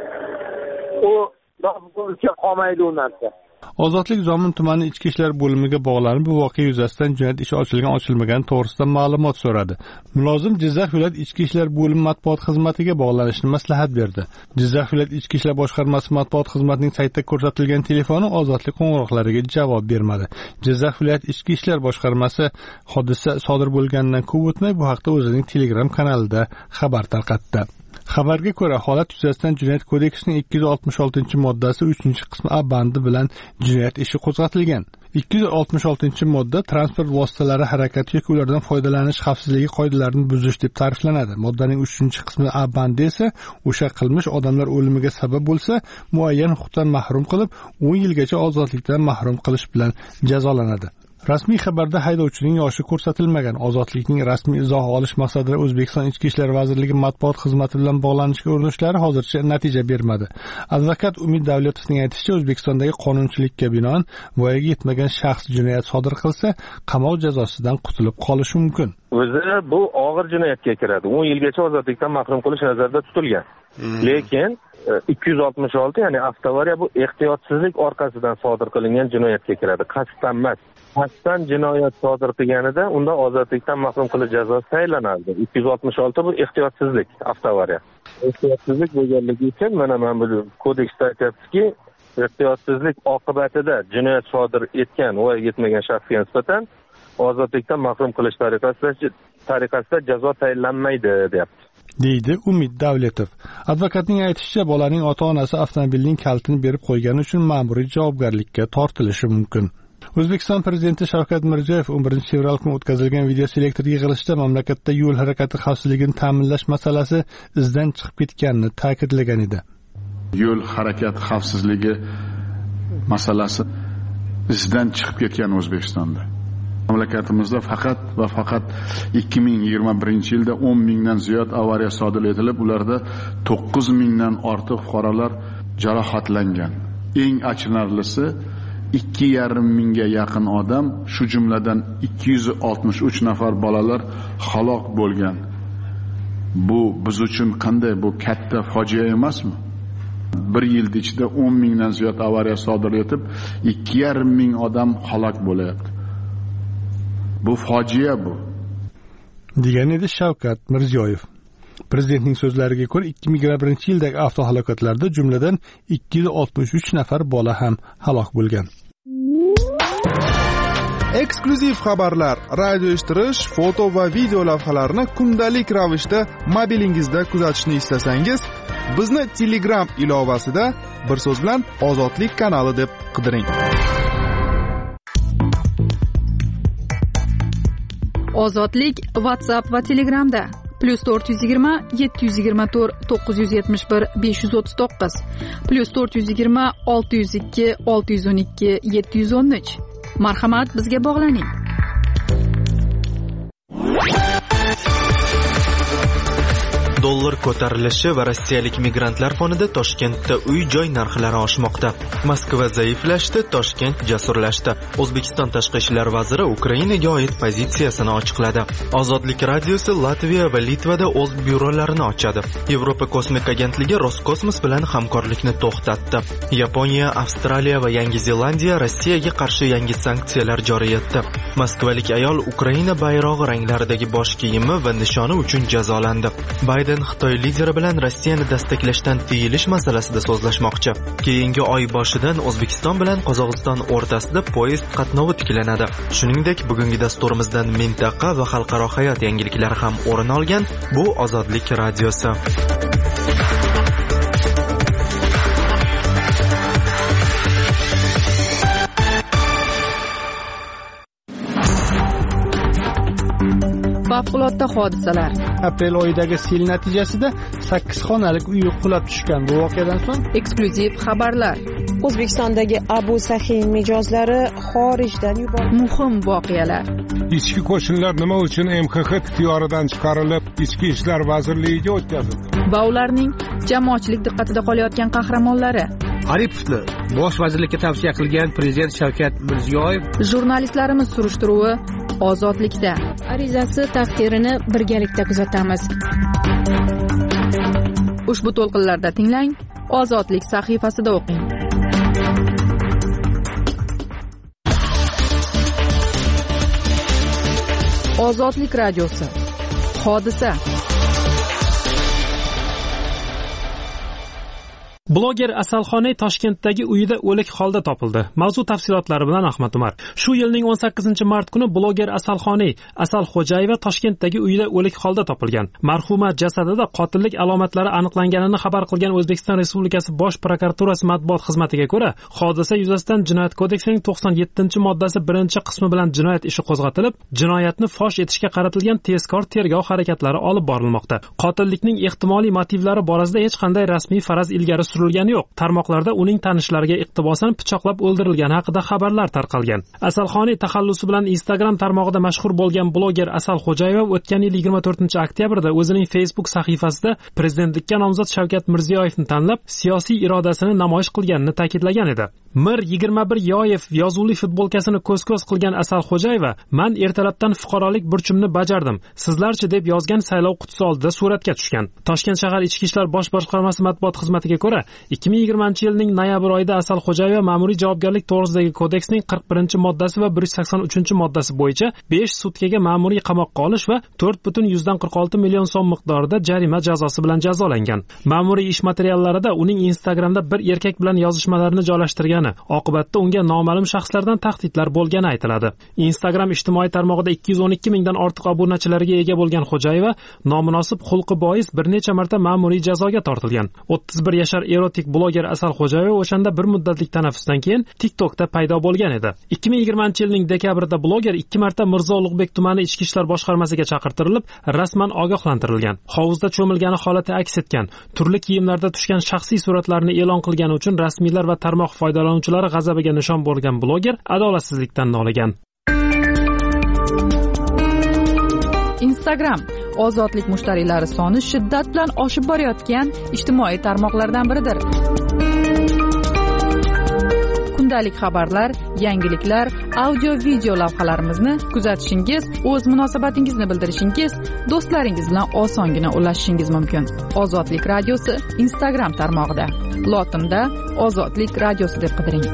bo'lsa qolmaydi u narsa. Ozodlik Zomin tumani ichki ishlar bo'limiga bog'lanib, bu voqea yuzasidan jinoyat ishi ochilgan-ochilmagani to'g'risida ma'lumot so'radi. Mulozim Jizzax viloyat ichki ishlar bo'limi matbuot xizmatiga bog'lanishni maslahat berdi. Jizzax viloyat ichki ishlar boshqarmasi matbuot xizmatining saytida ko'rsatilgan telefoni Ozodlik qo'ng'iroqlariga javob bermadi. Jizzax viloyat ichki ishlar boshqarmasi hodisa sodir bo'lganidan ko'p o'tmay bu haqda o'zining Telegram kanalida xabar tarqatdi. Xabarga ko'ra, holat yuzasidan Jinoyat kodeksining 266-moddasi 3-qismi A bandi bilan jinoyat ishi qo'zg'atilgan. 266-modda transport vositalari harakati yoki ulardan foydalanish xavfsizligi qoidalarini buzish deb ta'riflanadi. Moddaning 3-qismi A bandi esa o'sha qilmish odamlar o'limiga sabab bo'lsa, muayyan huquqdan mahrum qilib, 10 yilgacha ozodlikdan mahrum qilish bilan jazolanadi. Rasmiy xabarda haydovchining yoshi ko'rsatilmagan. Ozodlikning rasmiy izoh olish maqsadida O'zbekiston Ichki ishlar vazirligi matbuot xizmati bilan bog'lanishga urinishlari hozircha natija bermadi. Advokat Umid Davletovning aytishicha, O'zbekistondagi qonunchilikka binoan voyaga yetmagan shaxs jinoyat sodir qilsa, qamoq jazosidan qutulib qolishi mumkin. O'zi bu og'ir jinoyatga kiradi. 10 yilgacha ozodlikdan mahrum qilish nazarda tutilgan. Lekin 266, ya'ni avtoavariya bu ehtiyotsizlik orqasidan sodir qilingan jinoyatga kiradi. Qasddan emas. Qasddan jinoyat sodir qilganida unda ozodlikdan mahrum qilish jazosi tayinlanadi. 266 bu ehtiyotsizlik, avtoavariya. Ehtiyotsizlik bo'lganligi uchun mana bu kodeksda aytyaptiki, ehtiyotsizlik oqibatida jinoyat sodir etgan va yetmagan shaxsga nisbatan ozodlikdan mahrum qilish tariqasida jazo tayinlanmaydi, deyapti. deydi Umid Davletov. Advokatning aytishicha, bolaning ota-onasi avtomobilning kalitini berib qo'ygani uchun ma'muriy javobgarlikka tortilishi mumkin. O'zbekiston prezidenti Shavkat Mirziyoyev 11 fevral kuni o'tkazilgan videoselektor yig'ilishida mamlakatda yo'l harakati xavfsizligini ta'minlash masalasi izdan chiqib ketganini ta'kidlagan edi. Yo'l harakati xavfsizligi masalasi izdan chiqib ketgan O'zbekistonda. Mamlakatimizda faqat 2021-yilda 10 mingdan ziyod avariya sodir etilib, ularda 9 mingdan ortiq fuqarolar jarohatlangan. Eng achinarlisi 2,5 mingga yaqin odam, shu jumladan 263 nafar bolalar halok bo'lgan. Bu biz uchun qanday, bu katta fojia emasmi? bir yil ichida 10 mingdan ziyod avariya sodir etib, 2,5 ming odam halok bo'lyapti. Bu fojia bu. degan edi Shavkat Mirziyoyev. Prezidentning so'zlariga ko'ra 2021-yildagi avtohalokatlarda jumladan 263 nafar bola ham halok bo'lgan. Eksklyuziv xabarlar, radio eshittirish, foto va video lavhalarni kundalik ravishda mobilingizda kuzatishni istasangiz, bizni Telegram ilovasida bir so'z bilan Ozodlik kanali deb qidiring. Ozodlik WhatsApp va Telegramda +420 724 971 539 +420 602 612 713. Marhamat, bizga bog'laning. Dollar ko'tarilishi va rossiyalik migrantlar fonida Toshkentda uy-joy narxlari oshmoqda. Moskva zaiflashdi, Toshkent jasurlashdi. O'zbekiston tashqi ishlar vaziri Ukrainaga oid pozitsiyasini ochiqladi. Ozodlik radiosi Latviya va Litvada o'z byurolarini ochadi. Yevropa kosmik agentligi Roskosmos bilan hamkorlikni to'xtatdi. Yaponiya, Avstraliya va Yangi Zelandiya Rossiyaga qarshi yangi sanksiyalar joriy etdi. Moskvalik ayol Ukraina bayrog'i ranglaridagi bosh kiyimi va nishoni uchun jazolandi. Bayden Xitoy lideri bilan Rossiyani dastaklashdan tiyilish masalasida so'zlashmoqchi. Keyingi oy boshidan O'zbekiston bilan Qozog'iston o'rtasida poyezd qatnovi tiklanadi. Shuningdek, bugungi dasturimizdan mintaqa va xalqaro hayot yangiliklari ham o'rin olgan. Bu Ozodlik radiosi. Favqulodda hodisalar. Aprel oyidagi sel natijasida 8 xonalik uy qulab tushgan. Bu voqeadan so'ng Eksklyuziv xabarlar. O'zbekistondagi Abu Sahin mijozlari xorijdan yuborildi. Muhim voqealar. Ichki qo'shinlar nima uchun MXX ixtiyoridan chiqarilib, Ichki ishlar vazirligiga o'tkazildi? Va ularning jamoatchilik diqqatida qolayotgan qahramonlari. Aripovni bosh vazirlikka tavsiya qilgan prezident Shavkat Mirziyoyev. Jurnalistlarimiz surishtiruvi Ozodlikda. Arizasi taqdirini birgalikda kuzatamiz. Ushbu to'lqinlarda tinglang, Ozodlik sahifasida o'qing. Ozodlik radiosi. Hodisa. Bloger Asalxoney Toshkentdagi uyida o'lik holda topildi. Mavzu tafsilotlari bilan Ahmad Umar. Shu yilning 18-mart kuni bloger Asalxoney Asalxo'jayeva Toshkentdagi uyida o'lik holda topilgan. Marhuma jasadida qotillik alomatlari aniqlanganini xabar qilgan O'zbekiston Respublikasi Bosh prokuraturasi matbuot xizmatiga ko'ra, hodisa yuzasidan Jinoyat kodeksining 97-moddasi 1-qismi bilan jinoyat ishi qo'zg'atilib, jinoyatni fosh etishga qaratilgan tezkor tergov harakatlari olib borilmoqda. Qotillikning ehtimoliy motivlari borasida hech qanday rasmiy faraz ilgari surilgani yo'q. Tarmoqlarda uning tanishlariga iqtibosan pichoqlab o'ldirilgani haqida xabarlar tarqalgan. Asalxoney taxallusi bilan Instagram tarmog'ida mashhur bo'lgan bloger Asalxo'jayeva o'tgan yil 24-oktyabrda o'zining Facebook sahifasida prezidentlikka nomzod Shavkat Mirziyoyevni tanlab, siyosiy irodasini namoyish qilganini ta'kidlagan edi. Mir 21 Yoyev yozuvli futbolkasini ko'z-ko'z qilgan Asalxo'jayeva, "Men ertalabdan fuqarolik burchimni bajardim. Sizlarchi?" deb yozgan saylov qutisi oldida suratga tushgan. Toshkent shahar Ichki ishlar bosh boshqarmasi matbuot xizmatiga ko'ra, 2020-yilning noyabr oyida Asalxo'jayeva ma'muriy javobgarlik to'g'risidagi kodeksning 41-moddasi va 183-moddasi bo'yicha 5 sutkaga ma'muriy qamoqqa olish va 4,46 million so'm miqdorida jarima jazosi bilan jazolangan. Ma'muriy ish materiallarida uning Instagramda bir erkak bilan yozishmalarini joylashtirgani, oqibatda unga noma'lum shaxslardan tahdidlar bo'lgani aytiladi. Instagram ijtimoiy tarmog'ida 212 mingdan ortiq obunachilarga ega bo'lgan Xo'jayeva nomunosib xulqi bois bir necha marta ma'muriy jazoga tortilgan. 31 yashar erotik bloger Asalxo'jayeva o'shanda bir muddatlik tanaffusdan keyin TikTokda paydo bo'lgan edi. 2020-yilning dekabrida bloger 2 marta Mirzo Ulug'bek tumani ichki ishlar boshqarmasiga chaqirtirilib, rasman ogohlantirilgan. Hovuzda cho'milgani holati aks etgan. Turli kiyimlarda tushgan shaxsiy suratlarni e'lon qilgani uchun rasmiylar va tarmoq foydalanuvchilari g'azabiga nishon bo'lgan bloger adolatsizlikdan noligan. Instagram ozodlik mushtariylari soni shiddat bilan oshib borayotgan ijtimoiy tarmoqlardan biridir. Kundalik xabarlar, yangiliklar, audio-video lavhalarimizni kuzatishingiz, o'z munosabatingizni bildirishingiz, do'stlaringiz bilan osongina ulashishingiz mumkin. Ozodlik radiosi Instagram tarmog'ida. Lotinda Ozodlik radiosi deb qidiring.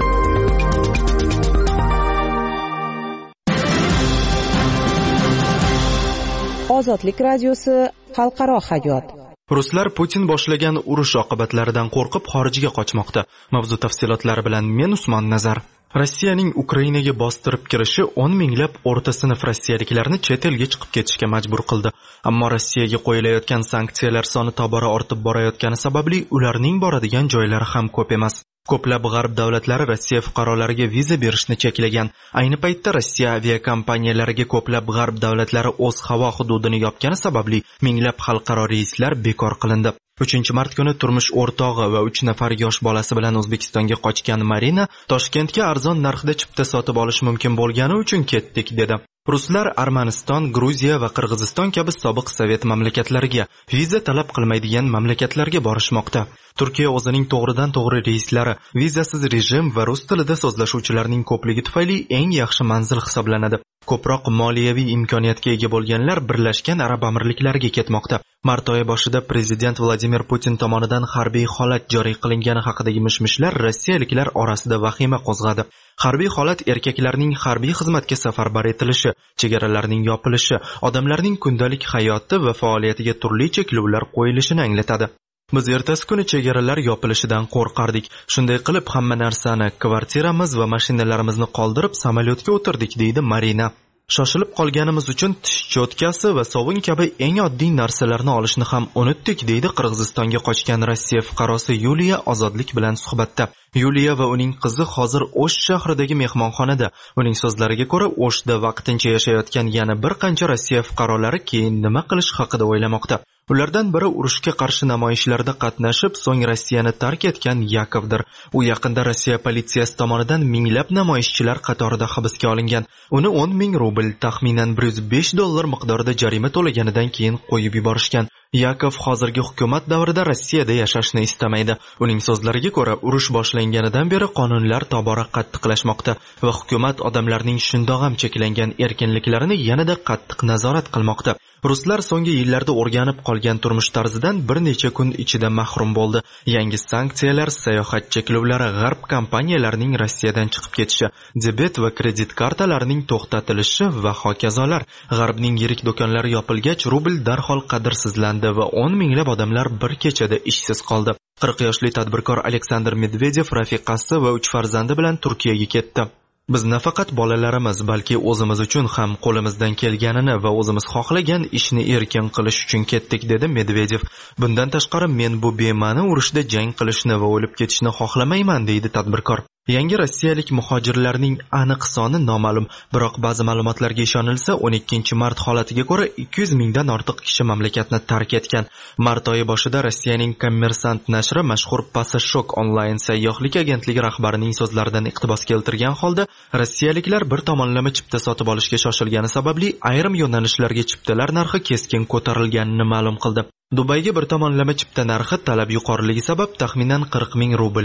Ozodlik radiosi xalqaro hayot. Ruslar Putin boshlagan urush oqibatlaridan qo'rqib xorijga qochmoqda. Mavzu tafsilotlari bilan men Usmon Nazar. Rossiyaning Ukrainaga bostirib kirishi 10 minglab o'rta sinf rossiyaliklarni chet elga chiqib ketishga majbur qildi. Ammo Rossiyaga qo'yilayotgan sanksiyalar soni tobora ortib borayotgani sababli ularning boradigan joylari ham ko'p emas. Ko'plab g'arb davlatlari Rossiya fuqarolariga viza berishni cheklagan. Ayni paytda Rossiya aviakompaniyalariga ko'plab g'arb davlatlari o'z havo hududini yopgani sababli minglab xalqaro reyslar bekor qilindi. 3-mart kuni turmush o'rtog'i va 3 nafar yosh bolasi bilan O'zbekistonga qochgan Marina Toshkentga arzon narxda chipta sotib olish mumkin bo'lgani uchun ketdik dedi. Ruslar Armaniston, Gruziya va Qirg'iziston kabi sobiq Sovet mamlakatlariga viza talab qilmaydigan mamlakatlarga borishmoqda. Turkiya o'zining to'g'ridan-to'g'ri reyslari, vizasiz rejim va rus tilida so'zlashuvchilarning ko'pligi tufayli eng yaxshi manzil hisoblanadi. Ko'proq moliyaviy imkoniyatga ega bo'lganlar Birlashgan Arab Amirliklariga ketmoqda. Mart oyi boshida prezident Vladimir Putin tomonidan harbiy holat joriy qilingani haqidagi mishmishlar rossiyaliklar orasida vahima qo'zg'adi. Harbiy holat erkaklarning harbiy xizmatga safarbar etilishi, chegaralarning yopilishi, odamlarning kundalik hayoti va faoliyatiga turli cheklovlar qo'yilishini anglatadi. Biz ertasi kuni chegaralar yopilishidan qo'rqardik. Shunday qilib hamma narsani, kvartiramiz va mashinalarimizni qoldirib samolyotga o'tirdik, deydi Marina. Shoshilib qolganimiz uchun tish cho'tkasi va sovun kabi eng oddiy narsalarni olishni ham unutdik, deydi Qirg'izistonga qochgan Rossiya fuqarosi Yuliya Ozodlik bilan suhbatda. Yuliya va uning qizi hozir O'sh shahridagi mehmonxonada. Uning so'zlariga ko'ra, O'shda vaqtincha yashayotgan yana bir qancha Rossiya fuqarolari keyin nima qilish haqida o'ylamoqda. Ulardan biri urushga qarshi namoyishlarda qatnashib, so'ng Rossiyani tark etgan Yakovdir. U yaqinda Rossiya politsiyasi tomonidan minglab namoyishchilar qatorida hibsga olingan. Uni 10 ming rubl, taxminan $105 miqdorida jarima to'laganidan keyin qo'yib yuborishgan. Yakov hozirgi hukumat davrida Rossiyada yashashni istamaydi. Uning so'zlariga ko'ra, urush boshlanganidan beri qonunlar tobora qattiqlashmoqda va hukumat odamlarning shundoq ham cheklangan erkinliklarini yanada qattiq nazorat qilmoqda. Ruslar so'nggi yillarda o'rganib qolgan turmush tarzidan bir necha kun ichida mahrum bo'ldi. Yangi sanksiyalar, sayohat cheklovlari, g'arb kompaniyalarining Rossiyadan chiqib ketishi, debet va kredit kartalarining to'xtatilishi va hokazolar. G'arbning yirik do'konlari yopilgach, rubl darhol qadrsizlandi va 10 minglab odamlar bir kechada ishsiz qoldi. 40 yoshli tadbirkor Aleksandr Medvedev rafiqasi va 3 farzandi bilan Turkiyaga ketdi. Biz nafaqat bolalarimiz, balki o'zimiz uchun ham qo'limizdan kelganini va o'zimiz xohlagan ishni erkin qilish uchun ketdik, dedi Medvedev. Bundan tashqari, men bu bema'ni urushda jang qilishni va o'lib ketishni xohlamayman, deydi tadbirkor. Yangi rossiyalik muhojirlarning aniq soni noma'lum, biroq ba'zi ma'lumotlarga ishonilsa, 12-mart holatiga ko'ra 200 mingdan ortiq kishi mamlakatni tark etgan. Mart oyi boshida Rossiyaning Kommersant nashri mashhur Passashok onlayn sayyohlik agentligi rahbarining so'zlaridan iqtibos keltirgan holda, rossiyaliklar bir tomonlama chipta sotib olishga shoshilgani sababli ayrim yo'nalishlarga chiptalar narxi keskin ko'tarilganini ma'lum qildi. Dubayga bir tomonlama chipta narxi talab yuqoriligi sabab taxminan 40 ming rubl,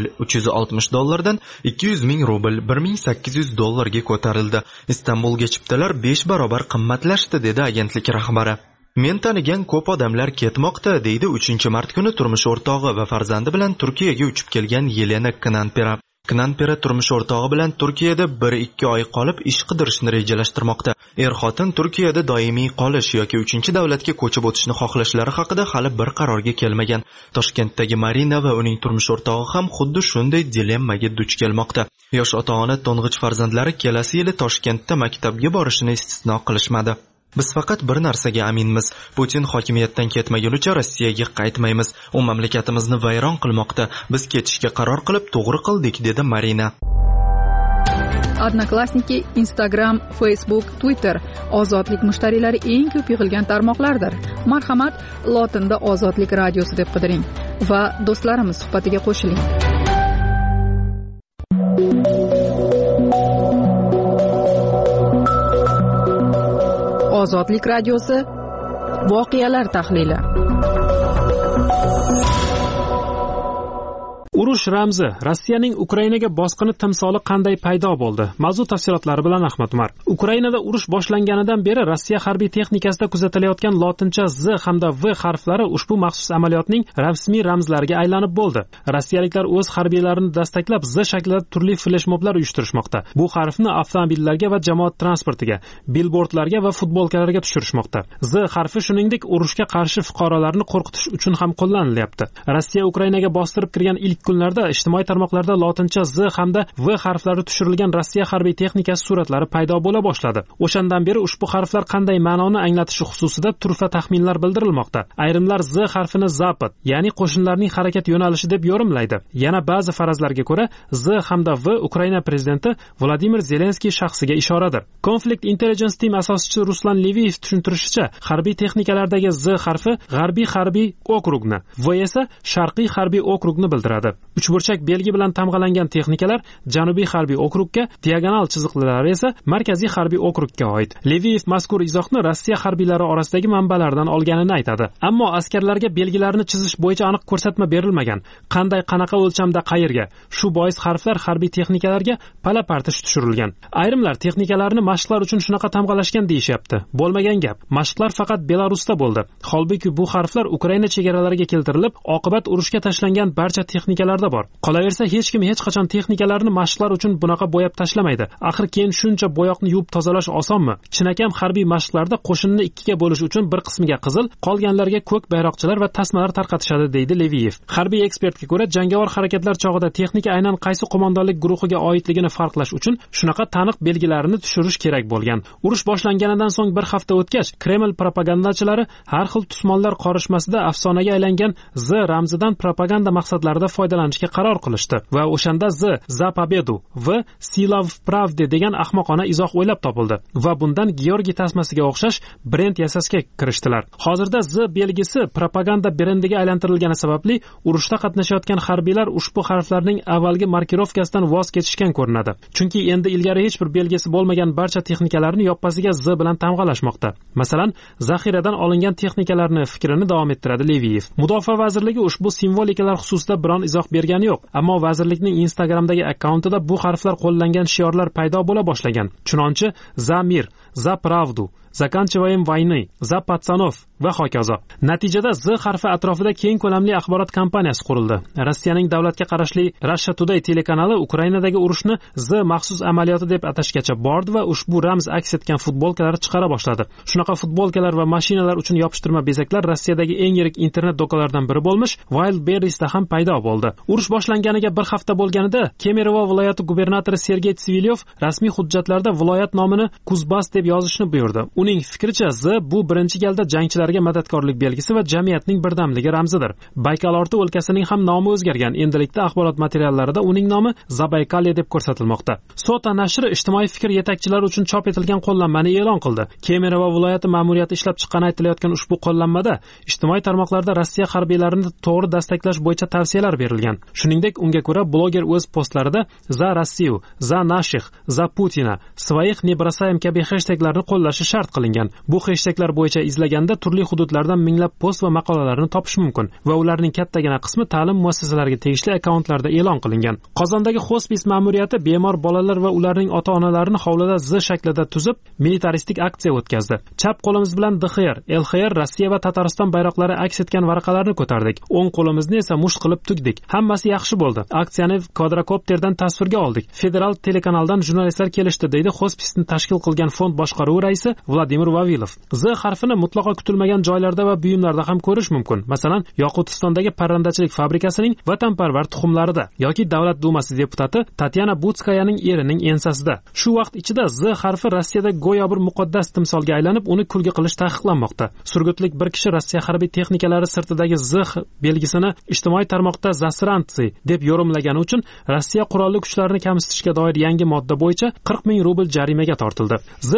$360 dan 200 ming rubl, $1800 ga ko'tarildi. Istanbulga chiptalar 5 barobar qimmatlashdi, dedi agentlik rahbari. Men tanigan ko'p odamlar ketmoqda, deydi 3-mart kuni turmush o'rtog'i va farzandi bilan Turkiyaga uchib kelgan Yelena Knanpera. Knanpera turmush o'rtog'i bilan Turkiyada 1-2 oy qolib ish qidirishni rejalashtirmoqda. Er-xotin Turkiyada doimiy qolish yoki 3-davlatga ko'chib o'tishni xohlashlari haqida hali bir qarorga kelmagan. Toshkentdagi Marina va uning turmush o'rtog'i ham xuddi shunday dilemmaga duch kelmoqda. Yosh ota-ona to'ng'ich farzandlari kelasi yili Toshkentda maktabga borishini istisno qilishmadi. Biz faqat bir narsaga aminmiz. Putin hokimiyatdan ketmagunicha Rossiyaga qaytmaymiz. U mamlakatimizni vayron qilmoqda. Biz ketishga qaror qilib to'g'ri qildik, dedi Marina. Odnoklassniki, Instagram, Facebook, Twitter ozodlik mushtariylari eng ko'p yig'ilgan tarmoqlardir. Marhamat, lotinda Ozodlik radiosi deb qidiring va do'stlarimiz suhbatiga qo'shiling. Ozodlik radiosi voqealar tahlili. Urush ramzi, Rossiyaning Ukrainaga bosqini timsoli qanday paydo bo'ldi? Mavzu tafsilotlari bilan Ahmad Umar. Ukrainada urush boshlanganidan beri Rossiya harbiy texnikasida kuzatilayotgan lotincha Z hamda V harflari ushbu maxsus amaliyotning rasmiy ramzlariga aylanib bo'ldi. Rossiyaliklar o'z harbiylarini dastaklab Z shaklida turli fleshmoblar uyushtirishmoqda. Bu harfni avtomobillarga va jamoat transportiga, billbordlarga va futbolkalarga tushirishmoqda. Z harfi shuningdek urushga qarshi fuqarolarni qo'rqitish uchun ham qo'llanilyapti. Rossiya Ukrainaga bostirib kirgan ilk kunlarda ijtimoiy tarmoqlarda lotincha Z hamda V harflari tushirilgan Rossiya harbiy texnikasi suratlari paydo bo'la boshladi. O'shandan beri ushbu harflar qanday ma'noni anglatishi xususida turfa taxminlar bildirilmoqda. Ayrimlar Z harfini Zapad, ya'ni qo'shinlarning harakat yo'nalishi deb yorumlaydi. Yana ba'zi farazlarga ko'ra Z hamda V Ukraina prezidenti Vladimir Zelenskiy shaxsiga ishoradir. Conflict Intelligence Team asoschisi Ruslan Leviyev tushuntirishicha, harbiy texnikalardagi Z harfi G'arbiy harbiy okrugni, V esa Sharqiy harbiy okrugni bildiradi. Uchburchak belgi bilan tamg'alangan texnikalar Janubiy harbiy okrugga, diagonal chiziqlar esa Markaziy harbiy okrugga oid. Leviyev mazkur izohni Rossiya harbiylari orasidagi manbalardan olganini aytadi. Ammo askarlarga belgilarni chizish bo'yicha aniq ko'rsatma berilmagan. Qanday, qanaqa o'lchamda, qayerga? Shu bois harflar harbiy texnikalarga pala-partish tushirilgan. Ayrimlar texnikalarni mashqlar uchun shunaqa tamg'alashgan deyishyapti. Bo'lmagan gap. Mashqlar faqat Belarusda bo'ldi. Holbuki bu harflar Ukraina chegaralariga keltirilib, oqibat urushga tashlangan barcha texnikalarda bor. Qolaversa, hech kim hech qachon texnikalarni mashqlar uchun bunaqa bo'yab tashlamaydi. Axir keyin shuncha bo'yoqni yuvib tozalash osonmi? Chinakam harbiy mashqlarda qo'shinni ikkiga bo'lish uchun bir qismiga qizil, qolganlarga ko'k bayroqchalar va tasmalar tarqatishadi, deydi Leviyev. Harbiy ekspertga ko'ra, jangovar harakatlar chog'ida texnika aynan qaysi qo'mondonlik guruhiga oidligini farqlash uchun shunaqa taniq belgilarini tushirish kerak bo'lgan. Urush boshlanganidan so'ng bir hafta o'tgach, Kreml propagandachilari har xil tusmonlar qorishmasida afsonaga aylangan Z ramzidan propaganda maqsadlarida foydalanishga qaror qilishdi va o'shanda Z za pobedu v sila v pravde degan ahmoqona izoh o'ylab topildi va bundan Georgiy tasmasiga o'xshash brend yasashga kirishdilar. Hozirda Z belgisi propaganda brendiga aylantirilgani sababli urushda qatnashayotgan harbiylar ushbu harflarning avvalgi markirovkasidan voz kechishgan ko'rinadi. Chunki endi ilgari hech bir belgisi bo'lmagan barcha texnikalarni yoppasiga Z bilan tamg'alashmoqda. Masalan, zaxiradan olingan texnikalarni fikrini davom ettiradi Leviyev. Mudofaa vazirligi ushbu simvolikalar xususida biron izoh bergani yo'q, ammo vazirlikning Instagramdagi akkauntida bu harflar qo'llangan shiorlar paydo bo'la boshlagan. Chunonchi za mir, za pravdu, Zakanchivayim vayni, za patsanov va hokazo. Natijada Z harfi atrofida keng ko'lamli axborot kampaniyasi qurildi. Rossiyaning davlatga qarashli Russia Today telekanali Ukrainadagi urushni Z maxsus amaliyoti deb atashgacha bordi va ushbu ramz aks etgan futbolkalar chiqara boshladi. Shunaqa futbolkalar va mashinalar uchun yopishtirma bezaklar Rossiyadagi eng yirik internet do'konlaridan biri bo'lmish Wildberries'da ham paydo bo'ldi. Urush boshlanganiga bir hafta bo'lganida Kemerovo viloyati gubernatori Sergey Tsivilyov rasmiy hujjatlarda viloyat nomini Kuzbas deb yozishni buyurdi. Uning fikricha Z bu birinchi galda jangchilarga madadkorlik belgisi va jamiyatning birdamligi ramzidir. Baykalorti o'lkasining ham nomi o'zgargan. Endilikda axborot materiallarida uning nomi Zabaykalye deb ko'rsatilmoqda. Sota nashri ijtimoiy fikr yetakchilari uchun chop etilgan qo'llanmani e'lon qildi. Kemerovo viloyati ma'muriyati ishlab chiqqani aytilayotgan ushbu qo'llanmada ijtimoiy tarmoqlarda Rossiya harbiylarini to'g'ri dastaklash bo'yicha tavsiyalar berilgan. Shuningdek, unga ko'ra bloger o'z postlarida za Rossiyu, za nashih, za Putina, своих не бросаем kabi hashtaglarni qo'llashi shart qilingan. Bu hashtaglar bo'yicha izlaganda turli hududlardan minglab post va maqolalarni topish mumkin va ularning kattagina qismi ta'lim muassasalariga tegishli akkauntlarda e'lon qilingan. Qozondagi hospis ma'muriyati bemor bolalar va ularning ota-onalarini hovlida Z shaklida tuzib, militaristik aksiya o'tkazdi. Chap qo'limiz bilan DXR, LXR, Rossiya va Tatariston bayroqlari aks etgan varaqalarni ko'tardik. O'ng qo'limizni esa musht qilib tugdik. Hammasi yaxshi bo'ldi. Aksiyani kvadrokopterdan tasvirga oldik. Federal telekanaldan jurnalistlar kelishdi, deydi hospisni tashkil qilgan fond boshqaruvi raisi Vladimir Vavilov. Z harfini mutlaqo kutilmagan joylarda va buyumlarda ham ko'rish mumkin. Masalan, Yoqutistondagi parrandachilik fabrikasining vatanparvar tuxumlarida yoki Davlat dumasi deputati Tatyana Butskayaning erining ensasida. Shu vaqt ichida Z harfi Rossiyada go'yo bir muqaddas timsolga aylanib, uni kulgi qilish taqiqlanmoqda. Surgutlik bir kishi Rossiya harbiy texnikalari sirtidagi Z belgisini ijtimoiy tarmoqda zasrantsiy deb yorumlagani uchun Rossiya qurolli kuchlarini kamsitishga doir yangi modda bo'yicha 40 ming rubl jarimaga tortildi. Z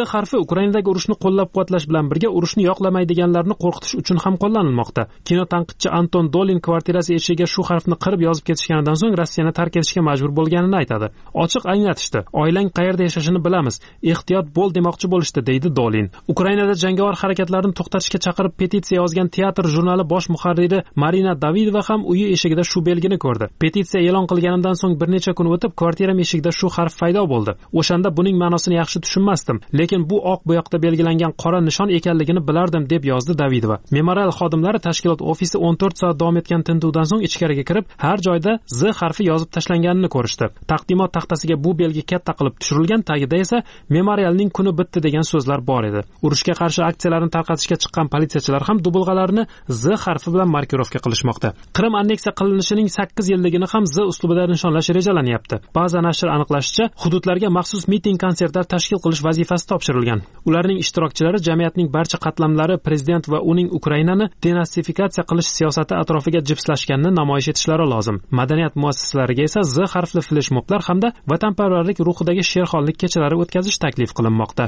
harfi Ukrainadagi urushni qo'llab-quvvatlash bilan birga urushni yoqlamaydiganlarni qo'rqitish uchun ham qo'llanilmoqda. Kino tanqidchi Anton Dolin kvartirasi eshigiga shu harfni qirib yozib ketishganidan so'ng Rossiyani tark etishga majbur bo'lganini aytadi. Ochiq anglatishdi. Oilang qayerda yashashini bilamiz. Ehtiyot bo'l demoqchi bo'lishdi, deydi Dolin. Ukrainada jangovar harakatlarni to'xtatishga chaqirib petitsiya yozgan Teatr jurnali bosh muharriri Marina Davidova ham uyi eshigida shu belgini ko'rdi. Petitsiya e'lon qilganidan so'ng bir necha kun o'tib, kvartiram eshigida shu harf paydo bo'ldi. O'shanda buning ma'nosini yaxshi tushunmasdim, lekin bu oq bo'yoqda belgilangan qora nishon ekanligini bilardim, deb yozdi Davidova. Memorial xodimlari tashkilot ofisi 14 soat davom etgan tintuvdan so'ng ichkariga kirib, har joyda Z harfi yozib tashlanganini ko'rishdi. Taqdimot taxtasiga bu belgi katta qilib tushirilgan, tagida esa Memorialning kuni bitdi degan so'zlar bor edi. Urushga qarshi aksiyalarni tarqatishga chiqqan politsiyachilar ham dubulg'alarni Z harfi bilan markirovka qilishmoqda. Qrim anneksiya qilinishining 8 yilligini ham Z uslubida nishonlash rejalanyapti. Ba'zi nashr aniqlashicha, hududlarga maxsus miting konsertlar tashkil qilish vazifasi topshirilgan. Ularning ishtirokchilari jamiyatning barcha qatlamlari prezident va uning Ukrainani denasifikatsiya qilish siyosati atrofiga jipslashganini namoyish etishlari lozim. Madaniyat muassasalariga esa Z harfli fleshmoblar hamda vatanparvarlik ruhidagi sherxonlik kechalari o'tkazish taklif qilinmoqda.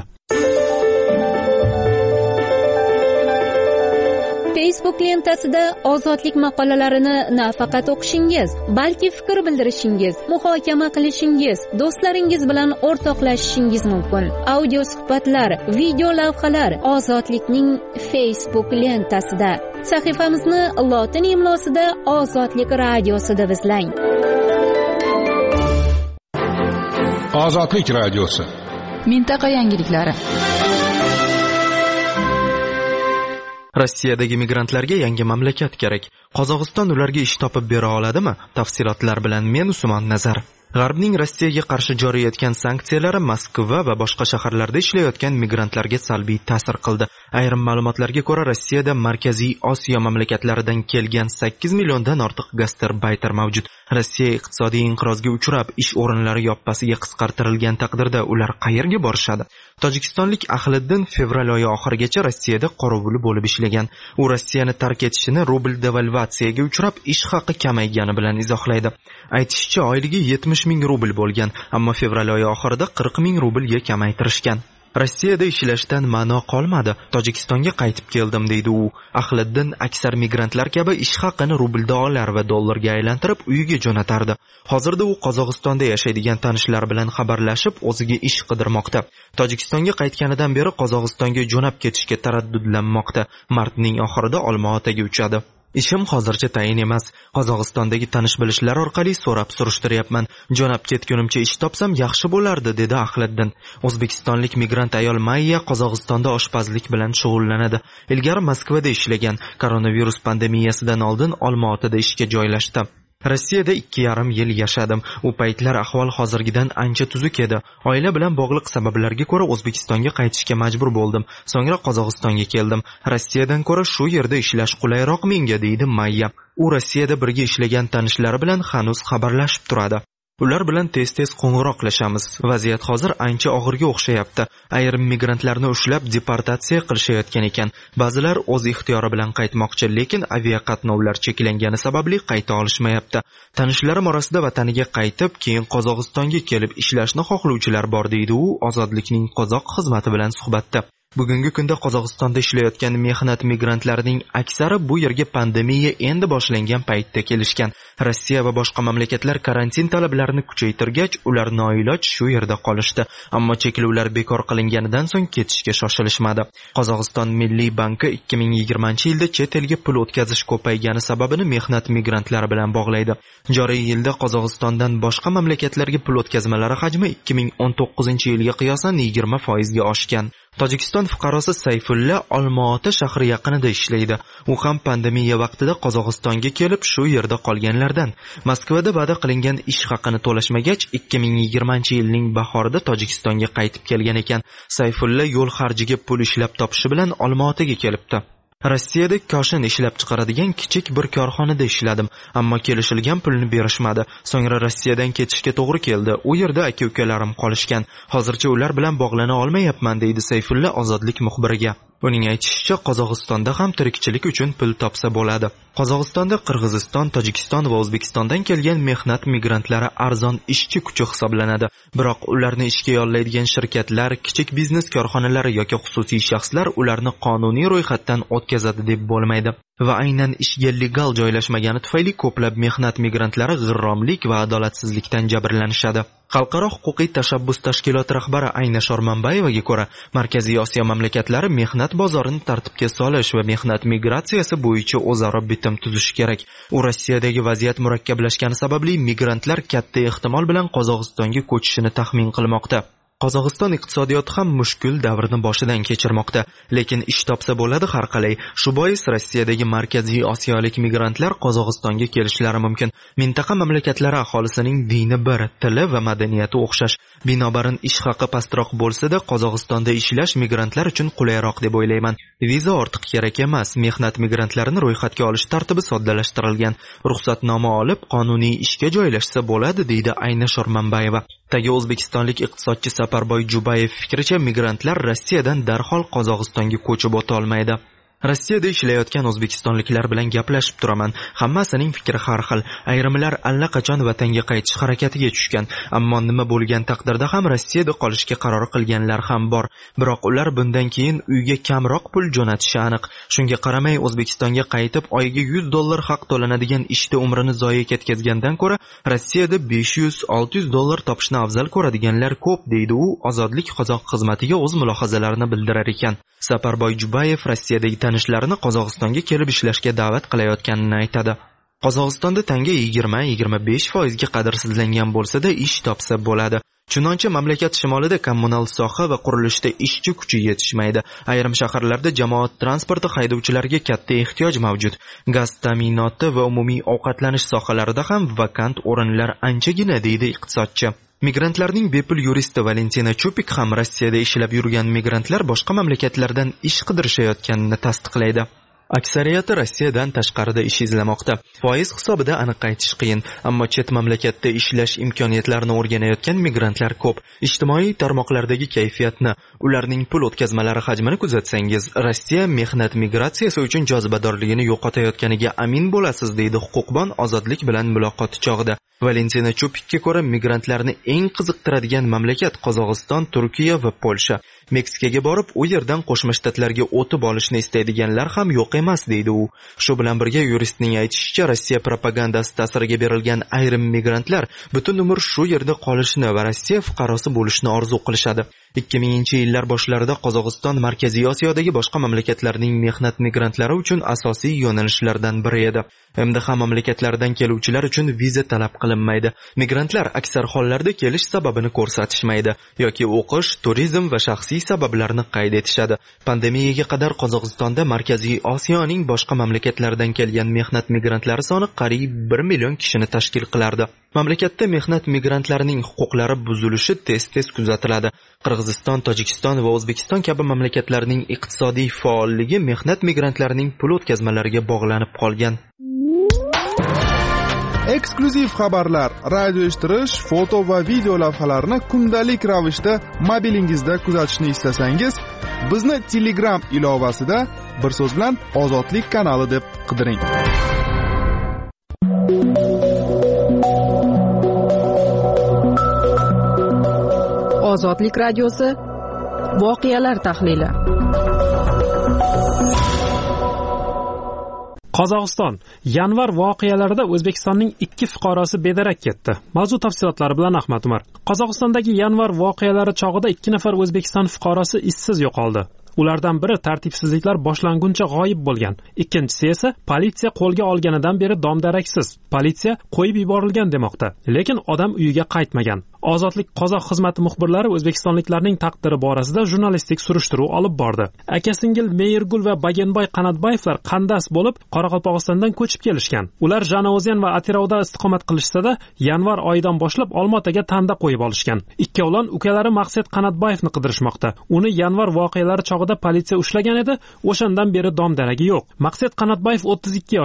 Facebook lentasida ozodlik maqolalarini nafaqat o'qishingiz, balki fikr bildirishingiz, muhokama qilishingiz, do'stlaringiz bilan o'rtoqlashishingiz mumkin. Audio suhbatlar, video lavhalar ozodlikning Facebook lentasida. Sahifamizni lotin imlosida Ozodlik radiosi deb izlang. Ozodlik radiosi. Mintaqa yangiliklari. Rossiyadagi migrantlarga yangi mamlakat kerak. Qozog'iston ularga ish topib bera oladimi? Tafsilotlar bilan men Usmon Nazar. G'arbning Rossiyaga qarshi joriy etgan sanksiyalari Moskva va boshqa shaharlarda ishlayotgan migrantlarga salbiy ta'sir qildi. Ayrim ma'lumotlarga ko'ra, Rossiyada Markaziy Osiyo mamlakatlaridan kelgan 8 milliondan ortiq gastarbayter mavjud. Rossiya iqtisodiy inqirozga uchrab, ish o'rinlari yoppasiga qisqartirilgan taqdirda ular qayerga borishadi? Tojikistonlik Ahliddin fevral oyi oxirigacha Rossiyada qorovul bo'lib ishlagan. U Rossiyani tark etishini rubl devalvatsiyaga uchrab, ish haqi kamaygani bilan izohlaydi. Aytishicha, oyligi 70 ming rubl bo'lgan, ammo fevral oyi oxirida 40 ming rublga kamaytirishgan. Rossiyada ishlashdan ma'no qolmadi. Tojikistonga qaytib keldim, deydi u. Ahliddin aksar migrantlar kabi ish haqini rublda olar va dollarga aylantirib uyiga jo'natardi. Hozirda u Qozog'istonda yashaydigan tanishlari bilan xabarlashib, o'ziga ish qidirmoqda. Tojikistonga qaytganidan beri Qozog'istonga jo'nab ketishga taraddudlanmoqda. Martning oxirida Olma-Otaga uchadi. Ishim hozircha tayin emas. Qozog'istondagi tanish-bilishlar orqali so'rab surishtiryapman. Jo'nab ketgunimcha ish topsam yaxshi bo'lardi, dedi Ahliddin. O'zbekistonlik migrant ayol Mayya Qozog'istonda oshpazlik bilan shug'ullanadi. Ilgari Moskvada ishlagan. Koronavirus pandemiyasidan oldin Olma-Otada ishga joylashdi. Rossiyada 2,5 yil yashadim. U paytlar ahvol hozirgidan ancha tuzuk edi. Oila bilan bog'liq sabablarga ko'ra O'zbekistonga qaytishga majbur bo'ldim. So'ngra Qozog'istonga keldim. Rossiyadan ko'ra shu yerda ishlash qulayroq menga, deydi Mayya. U Rossiyada birga ishlagan tanishlari bilan hanuz xabarlashib turadi. Ular bilan tez-tez qo'ng'iroqlashamiz. Vaziyat hozir ancha og'irga o'xshayapti. Ayrim migrantlarni ushlab deportatsiya qilishayotgan ekan. Ba'zilar o'z ixtiyori bilan qaytmoqchi, lekin aviaqatnovlar cheklangani sababli qayta olishmayapti. Tanishlarim orasida vataniga qaytib, keyin Qozog'istonga kelib ishlashni xohlovchilar bor, deydi u Ozodlikning qozoq xizmati bilan suhbatda. Bugungi kunda Qozog'istonda ishlayotgan mehnat migrantlarining aksari bu yerga pandemiya endi boshlangan paytda kelishgan. Rossiya va boshqa mamlakatlar karantin talablarini kuchaytirgach, ular noiloj shu yerda qolishdi. Ammo cheklovlar bekor qilinganidan so'ng ketishga shoshilishmadi. Qozog'iston Milliy banki 2020-yilda chet elga pul o'tkazish ko'paygani sababini mehnat migrantlari bilan bog'laydi. Joriy yilda Qozog'istondan boshqa mamlakatlarga pul o'tkazmalari hajmi 2019-yilga qiyosan 20% ga oshgan. Tojikiston fuqarosi Sayfulla Olma-Ota shahri yaqinida ishlaydi. U ham pandemiya vaqtida Qozog'istonga kelib, shu yerda qolganlardan. Moskvada va'da qilingan ish haqini to'lashmagach, 2020-yilning bahorida Tojikistonga qaytib kelgan ekan. Sayfulla yo'l xarjiga pul ishlab topishi bilan Olma-Otaga kelibdi. Rossiyada koshin ishlab chiqaradigan kichik bir korxonada ishladim, ammo kelishilgan pulni berishmadi. So'ngra Rossiyadan ketishga to'g'ri keldi. U yerda aka-ukalarim qolishgan. Hozircha ular bilan bog'lana olmayapman, deydi Sayfulla Ozodlik muxbiriga. Uning aytishicha, Qozog'istonda ham tirikchilik uchun pul topsa bo'ladi. Qozog'istonda Qirg'iziston, Tojikiston va O'zbekistondan kelgan mehnat migrantlari arzon ishchi kuchi hisoblanadi. Biroq ularni ishga yollaydigan shirkatlar, kichik biznes korxonalari yoki xususiy shaxslar ularni qonuniy ro'yxatdan o'tkazadi deb bo'lmaydi. Va aynan ishga legal joylashmagani tufayli ko'plab mehnat migrantlari g'irromlik va adolatsizlikdan jabrlanishadi. Xalqaro huquqiy tashabbus tashkiloti rahbari Ayna Shormanbayevaga ko'ra, Markaziy Osiyo mamlakatlari mehnat bozorini tartibga solish va mehnat migratsiyasi bo'yicha o'zaro bitim tuzishi kerak. U Rossiyadagi vaziyat murakkablashgani sababli migrantlar katta ehtimol bilan Qozog'istonga ko'chishini taxmin qilmoqda. Qozog'iston iqtisodiyoti ham mushkul davrni boshidan kechirmoqda, lekin ish topsa bo'ladi har qalay. Shu bois Rossiyadagi Markaziy Osiyolik migrantlar Qozog'istonga kelishlari mumkin. Mintaqa mamlakatlari aholisining dini bir, tili va madaniyati o'xshash. Binobarin ish haqi pastroq bo'lsa-da, Qozog'istonda ishlash migrantlar uchun qulayroq deb o'ylayman. Viza ortiq kerak emas. Mehnat migrantlarini ro'yxatga olish tartibi soddalashtirilgan. Ruxsatnoma olib, qonuniy ishga joylashsa bo'ladi, deydi Ayna Shormanbayeva. Tagi o'zbekistonlik iqtisodchi Saparboy Jubayev fikricha, migrantlar Rossiyadan darhol Qozog'istonga ko'chib o'ta olmaydi. Rossiyada ishlayotgan o'zbekistonliklar bilan gaplashib turaman. Hammasining fikri har xil. Ayrimlar allaqachon vatanga qaytish harakatiga tushgan, ammo nima bo'lgan taqdirda ham Rossiyada qolishga qaror qilganlar ham bor. Biroq ular bundan keyin uyga kamroq pul jo'natishi aniq. Shunga qaramay O'zbekistonga qaytib oyiga $100 haq to'lanadigan ishda umrini zoya ketkazgandan ko'ra Rossiyada $500-600 topishni afzal ko'radiganlar ko'p, deydi u Ozodlik qozoq xizmatiga o'z mulohazalarini bildirar ekan. Saparboy Jubayev Rossiyadagi tanishlarini Qozog'istonga kelib ishlashga da'vat qilayotganini aytadi. Qozog'istonda tanga 20-25% ga qadrsizlangan bo'lsa-da, ish topsa bo'ladi. Chunonchi mamlakat shimolida kommunal soha va qurilishda ishchi kuchi yetishmaydi. Ayrim shaharlarda jamoat transporti haydovchilariga katta ehtiyoj mavjud. Gaz ta'minoti va umumiy ovqatlanish sohalarida ham vakant o'rinlar anchagina, deydi iqtisodchi. Migrantlarning bepul yuristi Valentina Chupik ham Rossiyada ishlab yurgan migrantlar boshqa mamlakatlardan ish qidirishayotganini tasdiqlaydi. Aksariyati Rossiyadan tashqarida ish izlamoqda. Foiz hisobida aniq aytish qiyin, ammo chet mamlakatda ishlash imkoniyatlarini o'rganayotgan migrantlar ko'p. Ijtimoiy tarmoqlardagi kayfiyatni, ularning pul o'tkazmalari hajmini kuzatsangiz, Rossiya mehnat migratsiyasi uchun jozibadorligini yo'qotayotganiga amin bo'lasiz, deydi huquqbon Ozodlik bilan muloqot chog'ida. Valentina Chupikka ko'ra, migrantlarni eng qiziqtiradigan mamlakat Qozog'iston, Turkiya va Polsha. Meksikaga borib, u yerdan Qo'shma Shtatlarga o'tib olishni istaydiganlar ham yo'q emas, deydi u. Shu bilan birga yuristning aytishicha, Rossiya propagandasi ta'siriga berilgan ayrim migrantlar butun umr shu yerda qolishni va Rossiya fuqarosi bo'lishni orzu qilishadi. 2000-yillar boshlarida Qozog'iston Markaziy Osiyodagi boshqa mamlakatlarning mehnat migrantlari uchun asosiy yo'nalishlardan biri edi. MDH mamlakatlaridan keluvchilar uchun viza talab qilinmaydi. Migrantlar aksar hollarda kelish sababini ko'rsatishmaydi yoki o'qish, turizm va shaxsiy sabablarni qayd etishadi. Pandemiyaga qadar Qozog'istonda Markaziy Osiyoning boshqa mamlakatlaridan kelgan mehnat migrantlari soni qariyb 1 million kishini tashkil qilardi. Mamlakatda mehnat migrantlarining huquqlari buzilishi tez-tez kuzatiladi. Qirg'iziston, Tojikiston va O'zbekiston kabi mamlakatlarning iqtisodiy faolligi mehnat migrantlarining pul o'tkazmalariga bog'lanib qolgan. Eksklyuziv xabarlar, radio eshittirish, foto va video lavhalarni kundalik ravishda mobilingizda kuzatishni istasangiz, bizni Telegram ilovasida bir so'z bilan Ozodlik kanali deb qidiring. Ozodlik radiosi voqealar tahlili. Qozog'iston yanvar voqealarida O'zbekistonning 2 fuqarosi bedarak ketdi. Mavzu tafsilotlari bilan Ahmad Umar. Qozog'istondagi yanvar voqealari chog'ida 2 nafar O'zbekiston fuqarosi izsiz yo'qoldi. Ulardan biri tartibsizliklar boshlanguncha g'oyib bo'lgan. Ikkinchisi esa politsiya qo'lga olganidan beri dom-daraksiz. Politsiya qo'yib yuborilgan demoqda, lekin odam uyiga qaytmagan. Ozodlik qozoq xizmati muxbirlari o'zbekistonliklarning taqdiri borasida jurnalistik surishtiruv olib bordi. Aka-singil Meyrgul va Bagenboy Qanatboyevlar qandas bo'lib Qoraqalpog'istondan ko'chib kelishgan. Ular Jano'zian va Atirovda istiqomat qilishsa-da, yanvar oyidan boshlab Olmaotaga tanda qo'yib olishgan. Ikkovlon ukalari Maqsad Qanatboyevni qidirishmoqda. Uni yanvar voqealari chog'ida politsiya ushlagan edi, o'shandan beri dom-daragi yo'q. Maqsad Qanatboyev 32 yoshda.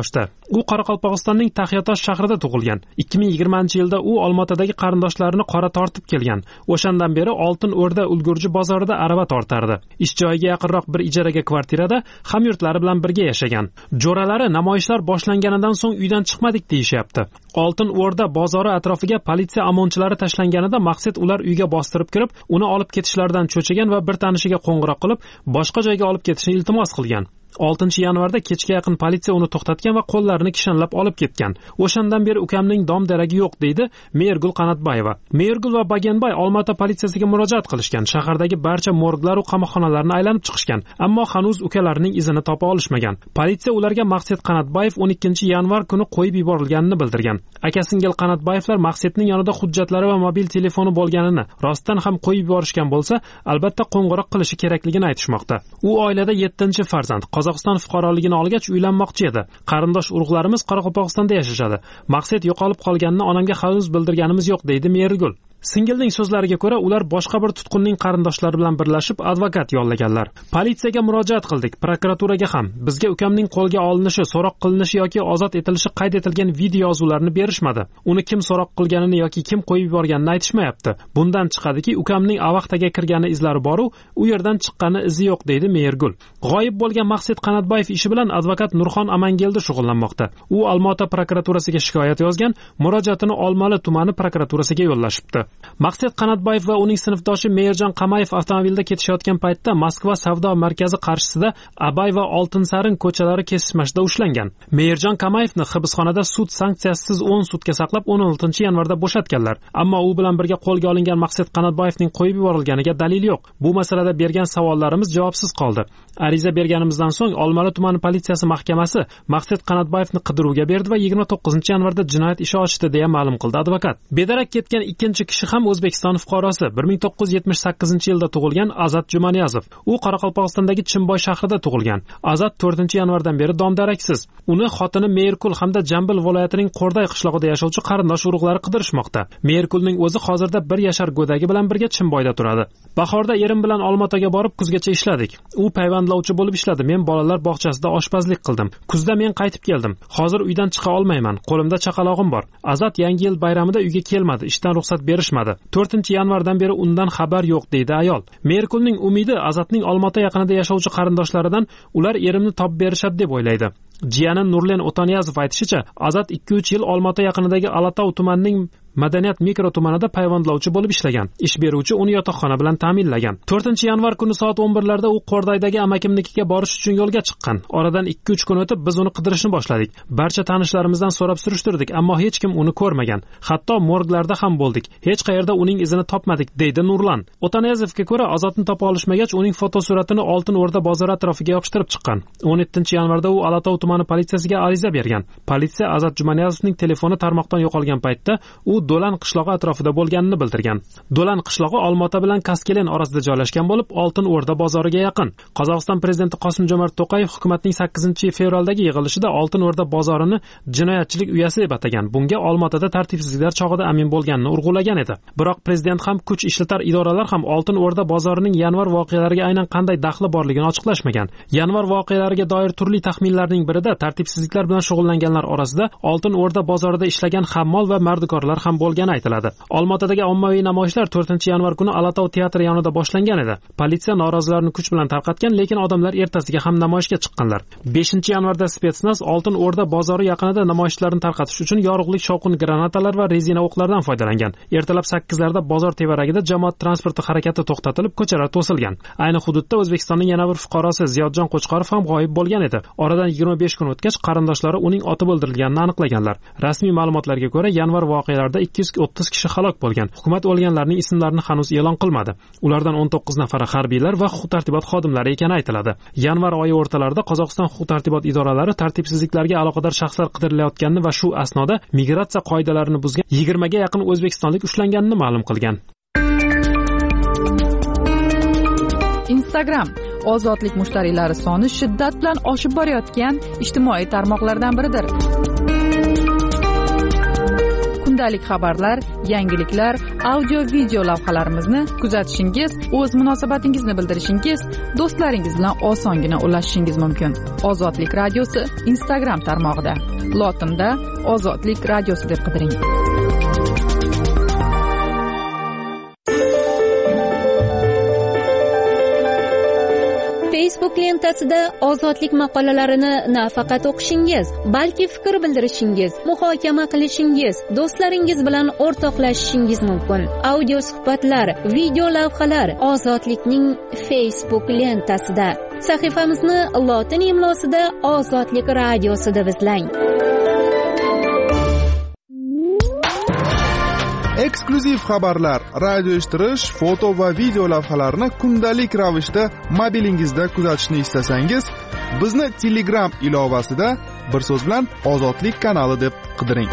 U Qoraqalpog'istonning Taxiatosh shahrida tug'ilgan. 2020-yilda u Olmaotadagi qarindoshlarini qora tortib kelgan. O'shandan beri Oltin O'rda ulgurji bozorida arava tortardi. Ish joyiga yaqinroq bir ijaraga kvartirada hamyurtlari bilan birga yashagan. Jo'ralari namoyishlar boshlanganidan so'ng uydan chiqmadik deyishyapti. Oltin O'rda bozori atrofiga politsiya amonchilari tashlanganida maqsad ular uyga bostirib kirib, uni olib ketishlaridan cho'chigan va bir tanishiga qo'ng'iroq qilib, boshqa joyga olib ketishni iltimos qilgan. 6-yanvarda kechga yaqin politsiya uni to'xtatgan va qo'llarini kishanlab olib ketgan. O'shandan beri ukamning dom-daragi yo'q, deydi Mehrgul Qanatbayeva. Mehrgul va Bagenbay Olmaota politsiyasiga murojaat qilishgan. Shahardagi barcha morglar va qamoqxonalarni aylanib chiqishgan, ammo hanuz ukalarining izini topa olishmagan. Politsiya ularga Maqsad Qanatbayev 12-yanvar kuni qo'yib yuborilganini bildirgan. Aka-singil Qanatbayevlar Maqsadning yonida hujjatlari va mobil telefoni bo'lganini, rostdan ham qo'yib yuborishgan bo'lsa, albatta qo'ng'iroq qilishi kerakligini aytishmoqda. U oilada 7-farzand. Qozog'iston fuqaroligini olgach uylanmoqchi edi. Qarindosh urug'larimiz Qoraqalpog'istonda yashashadi. Maqsad yo'qolib qolganini onamga hanuz bildirganimiz yo'q, deydi Mehrgul. Singilning so'zlariga ko'ra, ular boshqa bir tutqunning qarindoshlari bilan birlashib advokat yollaganlar. Politsiyaga murojaat qildik, prokuraturaga ham. Bizga ukamning qo'lga olinishi, so'roq qilinishi yoki ozod etilishi qayd etilgan video yozuvlarini berishmadi. Uni kim so'roq qilganini yoki kim qo'yib yuborganini aytishmayapti. Bundan chiqadiki, ukamning avaqtaga kirgani izlari bor, u yerdan chiqqani izi yo'q, deydi Mehrgul. G'oyib bo'lgan Maqsad Qanatbayev ishi bilan advokat Nurxon Amangeldi shug'ullanmoqda. U Olmaota prokuraturasiga shikoyat yozgan, murojaatini Olmali tumani prokuraturasiga yo'llashibdi. Maqsad Qanatbayev va uning sinfdoshi Mehrjon Qamayev avtomobilda ketishayotgan paytda Moskva savdo markazi qarshisida Abay va Oltinsarin ko'chalari kesishmashida ushlangan. Mehrjon Qamayevni hibsxonada sud sanksiyasiz 10 sutka saqlab 16-yanvarda bo'shatganlar. Ammo u bilan birga qo'lga olingan Maqsad Qanatbayevning qo'yib yuborilganiga dalil yo'q. Bu masalada bergan savollarimiz javobsiz qoldi. Ariza berganimizdan so'ng Olmali tumani politsiyasi mahkamasi Maqsad Qanatbayevni qidiruvga berdi va 29-yanvarda jinoyat ishi ochdi, deya ma'lum qildi advokat. Bedarak ketgan ikkinchi kishi ham O'zbekiston fuqarosi, 1978-yilda tug'ilgan Azat Jumaniyazov. U Qoraqalpog'istondagi Chimboy shahrida tug'ilgan. Azat 4-yanvardan beri domdaraksiz. Uni xotini Mehrkul hamda Jambil viloyatining Qo'rday qishlog'ida yashovchi qarindosh urug'lari qidirishmoqda. Mehrkulning o'zi hozirda 1 yashar go'dagi bilan birga Chimboyda turadi. Bahorda erim bilan Olmaotaga borib kuzgacha ishladik. U payvandlovchi bo'lib ishladi. Men bolalar bog'chasida oshpazlik qildim. Kuzda men qaytib keldim. Hozir uydan chiqa olmayman. Qo'limda chaqalog'im bor. Azat yangi yil bayramida uyga kelmadi. Ishdan ruxsat berishmadi. 4-yanvardan beri undan xabar yo'q, deydi ayol. Mehrkulning umidi Azatning Olmaota yaqinida yashovchi qarindoshlaridan ular erimni topib berishadi deb o'ylaydi. Jiyani Nurlen O'toniyazov aytishicha, Azat 2-3 yil Olmaota yaqinidagi Alatov tumanining Madaniyat mikro tumanida payvandlovchi bo'lib ishlagan. Ish beruvchi uni yotoqxona bilan ta'minlagan. 4-yanvar kuni soat 11larda u Qo'rdaydagi amakimnikiga borish uchun yo'lga chiqqan. Oradan 2-3 kun o'tib biz uni qidirishni boshladik. Barcha tanishlarimizdan so'rab surishtirdik, ammo hech kim uni ko'rmagan. Hatto morglarda ham bo'ldik. Hech qayerda uning izini topmadik, deydi Nurlan. O'toniyazovga ko'ra, Azotni topa olishmagach, uning fotosuratini Oltin O'rda bozori atrofiga yopishtirib chiqqan. 17-yanvarda u Alatov tumani politsiyasiga ariza bergan. Politsiya Azat Jumaniyazovning telefoni tarmoqdan yo'qolgan paytda u Do'lan qishlog'i atrofida bo'lganini bildirgan. Do'lan qishlog'i Olmaota bilan Kaskelen orasida joylashgan bo'lib, Oltin O'rda bozoriga yaqin. Qozog'iston prezidenti Qosim-Jomart To'qayev hukumatning 8-fevraldagi yig'ilishida Oltin O'rda bozorini jinoyatchilik uyasi deb atagan. Bunga Olmaotada tartibsizliklar chog'ida amin bo'lganini urg'ulagan edi. Biroq prezident ham kuch ishlatar idoralar ham Oltin O'rda bozorining yanvar voqealariga aynan qanday daxli borligini ochiqlashmagan. Yanvar voqealariga doir turli taxminlarning birida tartibsizliklar bilan shug'ullanganlar orasida Oltin O'rda bozorida ishlagan hammol va mardikorlar ham bo'lgani aytiladi. Olmaotadagi ommaviy namoyishlar 4-yanvar kuni Alatov teatri yonida boshlangan edi. Politsiya norozilarni kuch bilan tarqatgan, lekin odamlar ertasiga ham namoyishga chiqqanlar. 5-yanvarda spetsnaz Oltin O'rda bozori yaqinida namoyishlarni tarqatish uchun yorug'lik shovqin granatalar va rezina o'qlardan foydalangan. Ertalab 8larda bozor tevaragida jamoat transporti harakati to'xtatilib, ko'chalar to'silgan. Ayni hududda O'zbekistonning yana bir fuqarosi Ziyodjon Qo'chqorov ham g'oyib bo'lgan edi. Oradan 25 kun o'tgach, qarindoshlari uning otib o'ldirilganini aniqlaganlar. Rasmiy ma'lumotlarga ko'ra, yanvar voqealarida 230 kishi halok bo'lgan. Hukumat o'lganlarning ismlarini hanuz e'lon qilmadi. Ulardan 19 nafari harbiylar va huquq-tartibot xodimlari ekani aytiladi. Yanvar oyi o'rtalarida Qozog'iston huquq-tartibot idoralari tartibsizliklarga aloqador shaxslar qidirilayotganini va shu asnoda migratsiya qoidalarini buzgan 20 ga yaqin o'zbekistonlik ushlanganini ma'lum qilgan. Instagram ozodlik mushtariylari soni shiddat bilan oshib borayotgan ijtimoiy tarmoqlardan biridir. kundalik xabarlar, yangiliklar, audio video lavhalarimizni kuzatishingiz, o'z munosabatingizni bildirishingiz, do'stlaringiz bilan osongina ulashishingiz mumkin. Ozodlik radiosi Instagram tarmog'ida. Lotinda Ozodlik radiosi deb qidiring. Facebook lentasida ozodlik maqolalarini nafaqat o'qishingiz, balki fikr bildirishingiz, muhokama qilishingiz, do'stlaringiz bilan o'rtoqlashishingiz mumkin. Audio suhbatlar, video lavhalar Ozodlikning Facebook lentasida. Sahifamizni lotin imlosida Ozodlik radiosi deb izlang. Eksklyuziv xabarlar, radio eshittirish, foto va video lavhalarni kundalik ravishda mobilingizda kuzatishni istasangiz, bizni Telegram ilovasida bir so'z bilan Ozodlik kanali deb qidiring.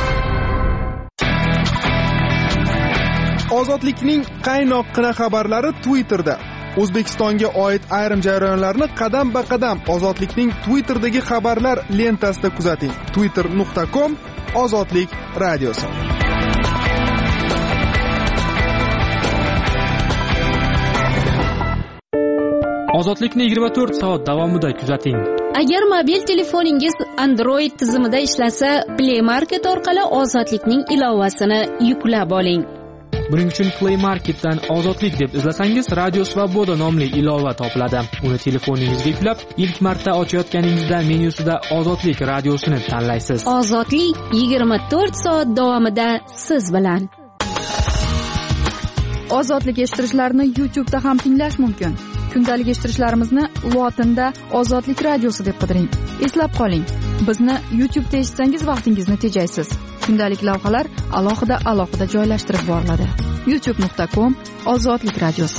Ozodlikning qaynoqqina xabarlari Twitterda. O'zbekistonga oid ayrim jarayonlarni qadam-ba-qadam Ozodlikning Twitterdagi xabarlar lentasida kuzating. twitter.com Ozodlik radiosi. Ozodlikni 24 soat davomida kuzating. Agar mobil telefoningiz Android tizimida ishlasa, Play Market orqali Ozodlikning ilovasini yuklab oling. Buning uchun Play Marketdan Ozodlik deb izlasangiz, Radio Svoboda nomli ilova topiladi. Uni telefoningizga yuklab, ilk marta ochayotganingizda menyusida Ozodlik radiosini tanlaysiz. Ozodlik 24 soat davomida siz bilan. Ozodlik eshittirishlarni YouTube'da ham tinglash mumkin. Kundalik eshittirishlarimizni lotinda Ozodlik radiosi deb qidiring. Eslab qoling, bizni YouTube'da eshitsangiz vaqtingizni tejaysiz. Kundalik lavhalar alohida joylashtirib boriladi. youtube.com Ozodlik radiosi.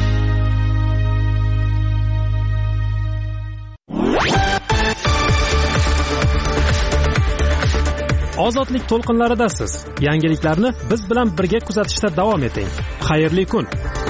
Ozodlik to'lqinlaridasiz. Yangiliklarni biz bilan birga kuzatishda davom eting. Xayrli kun.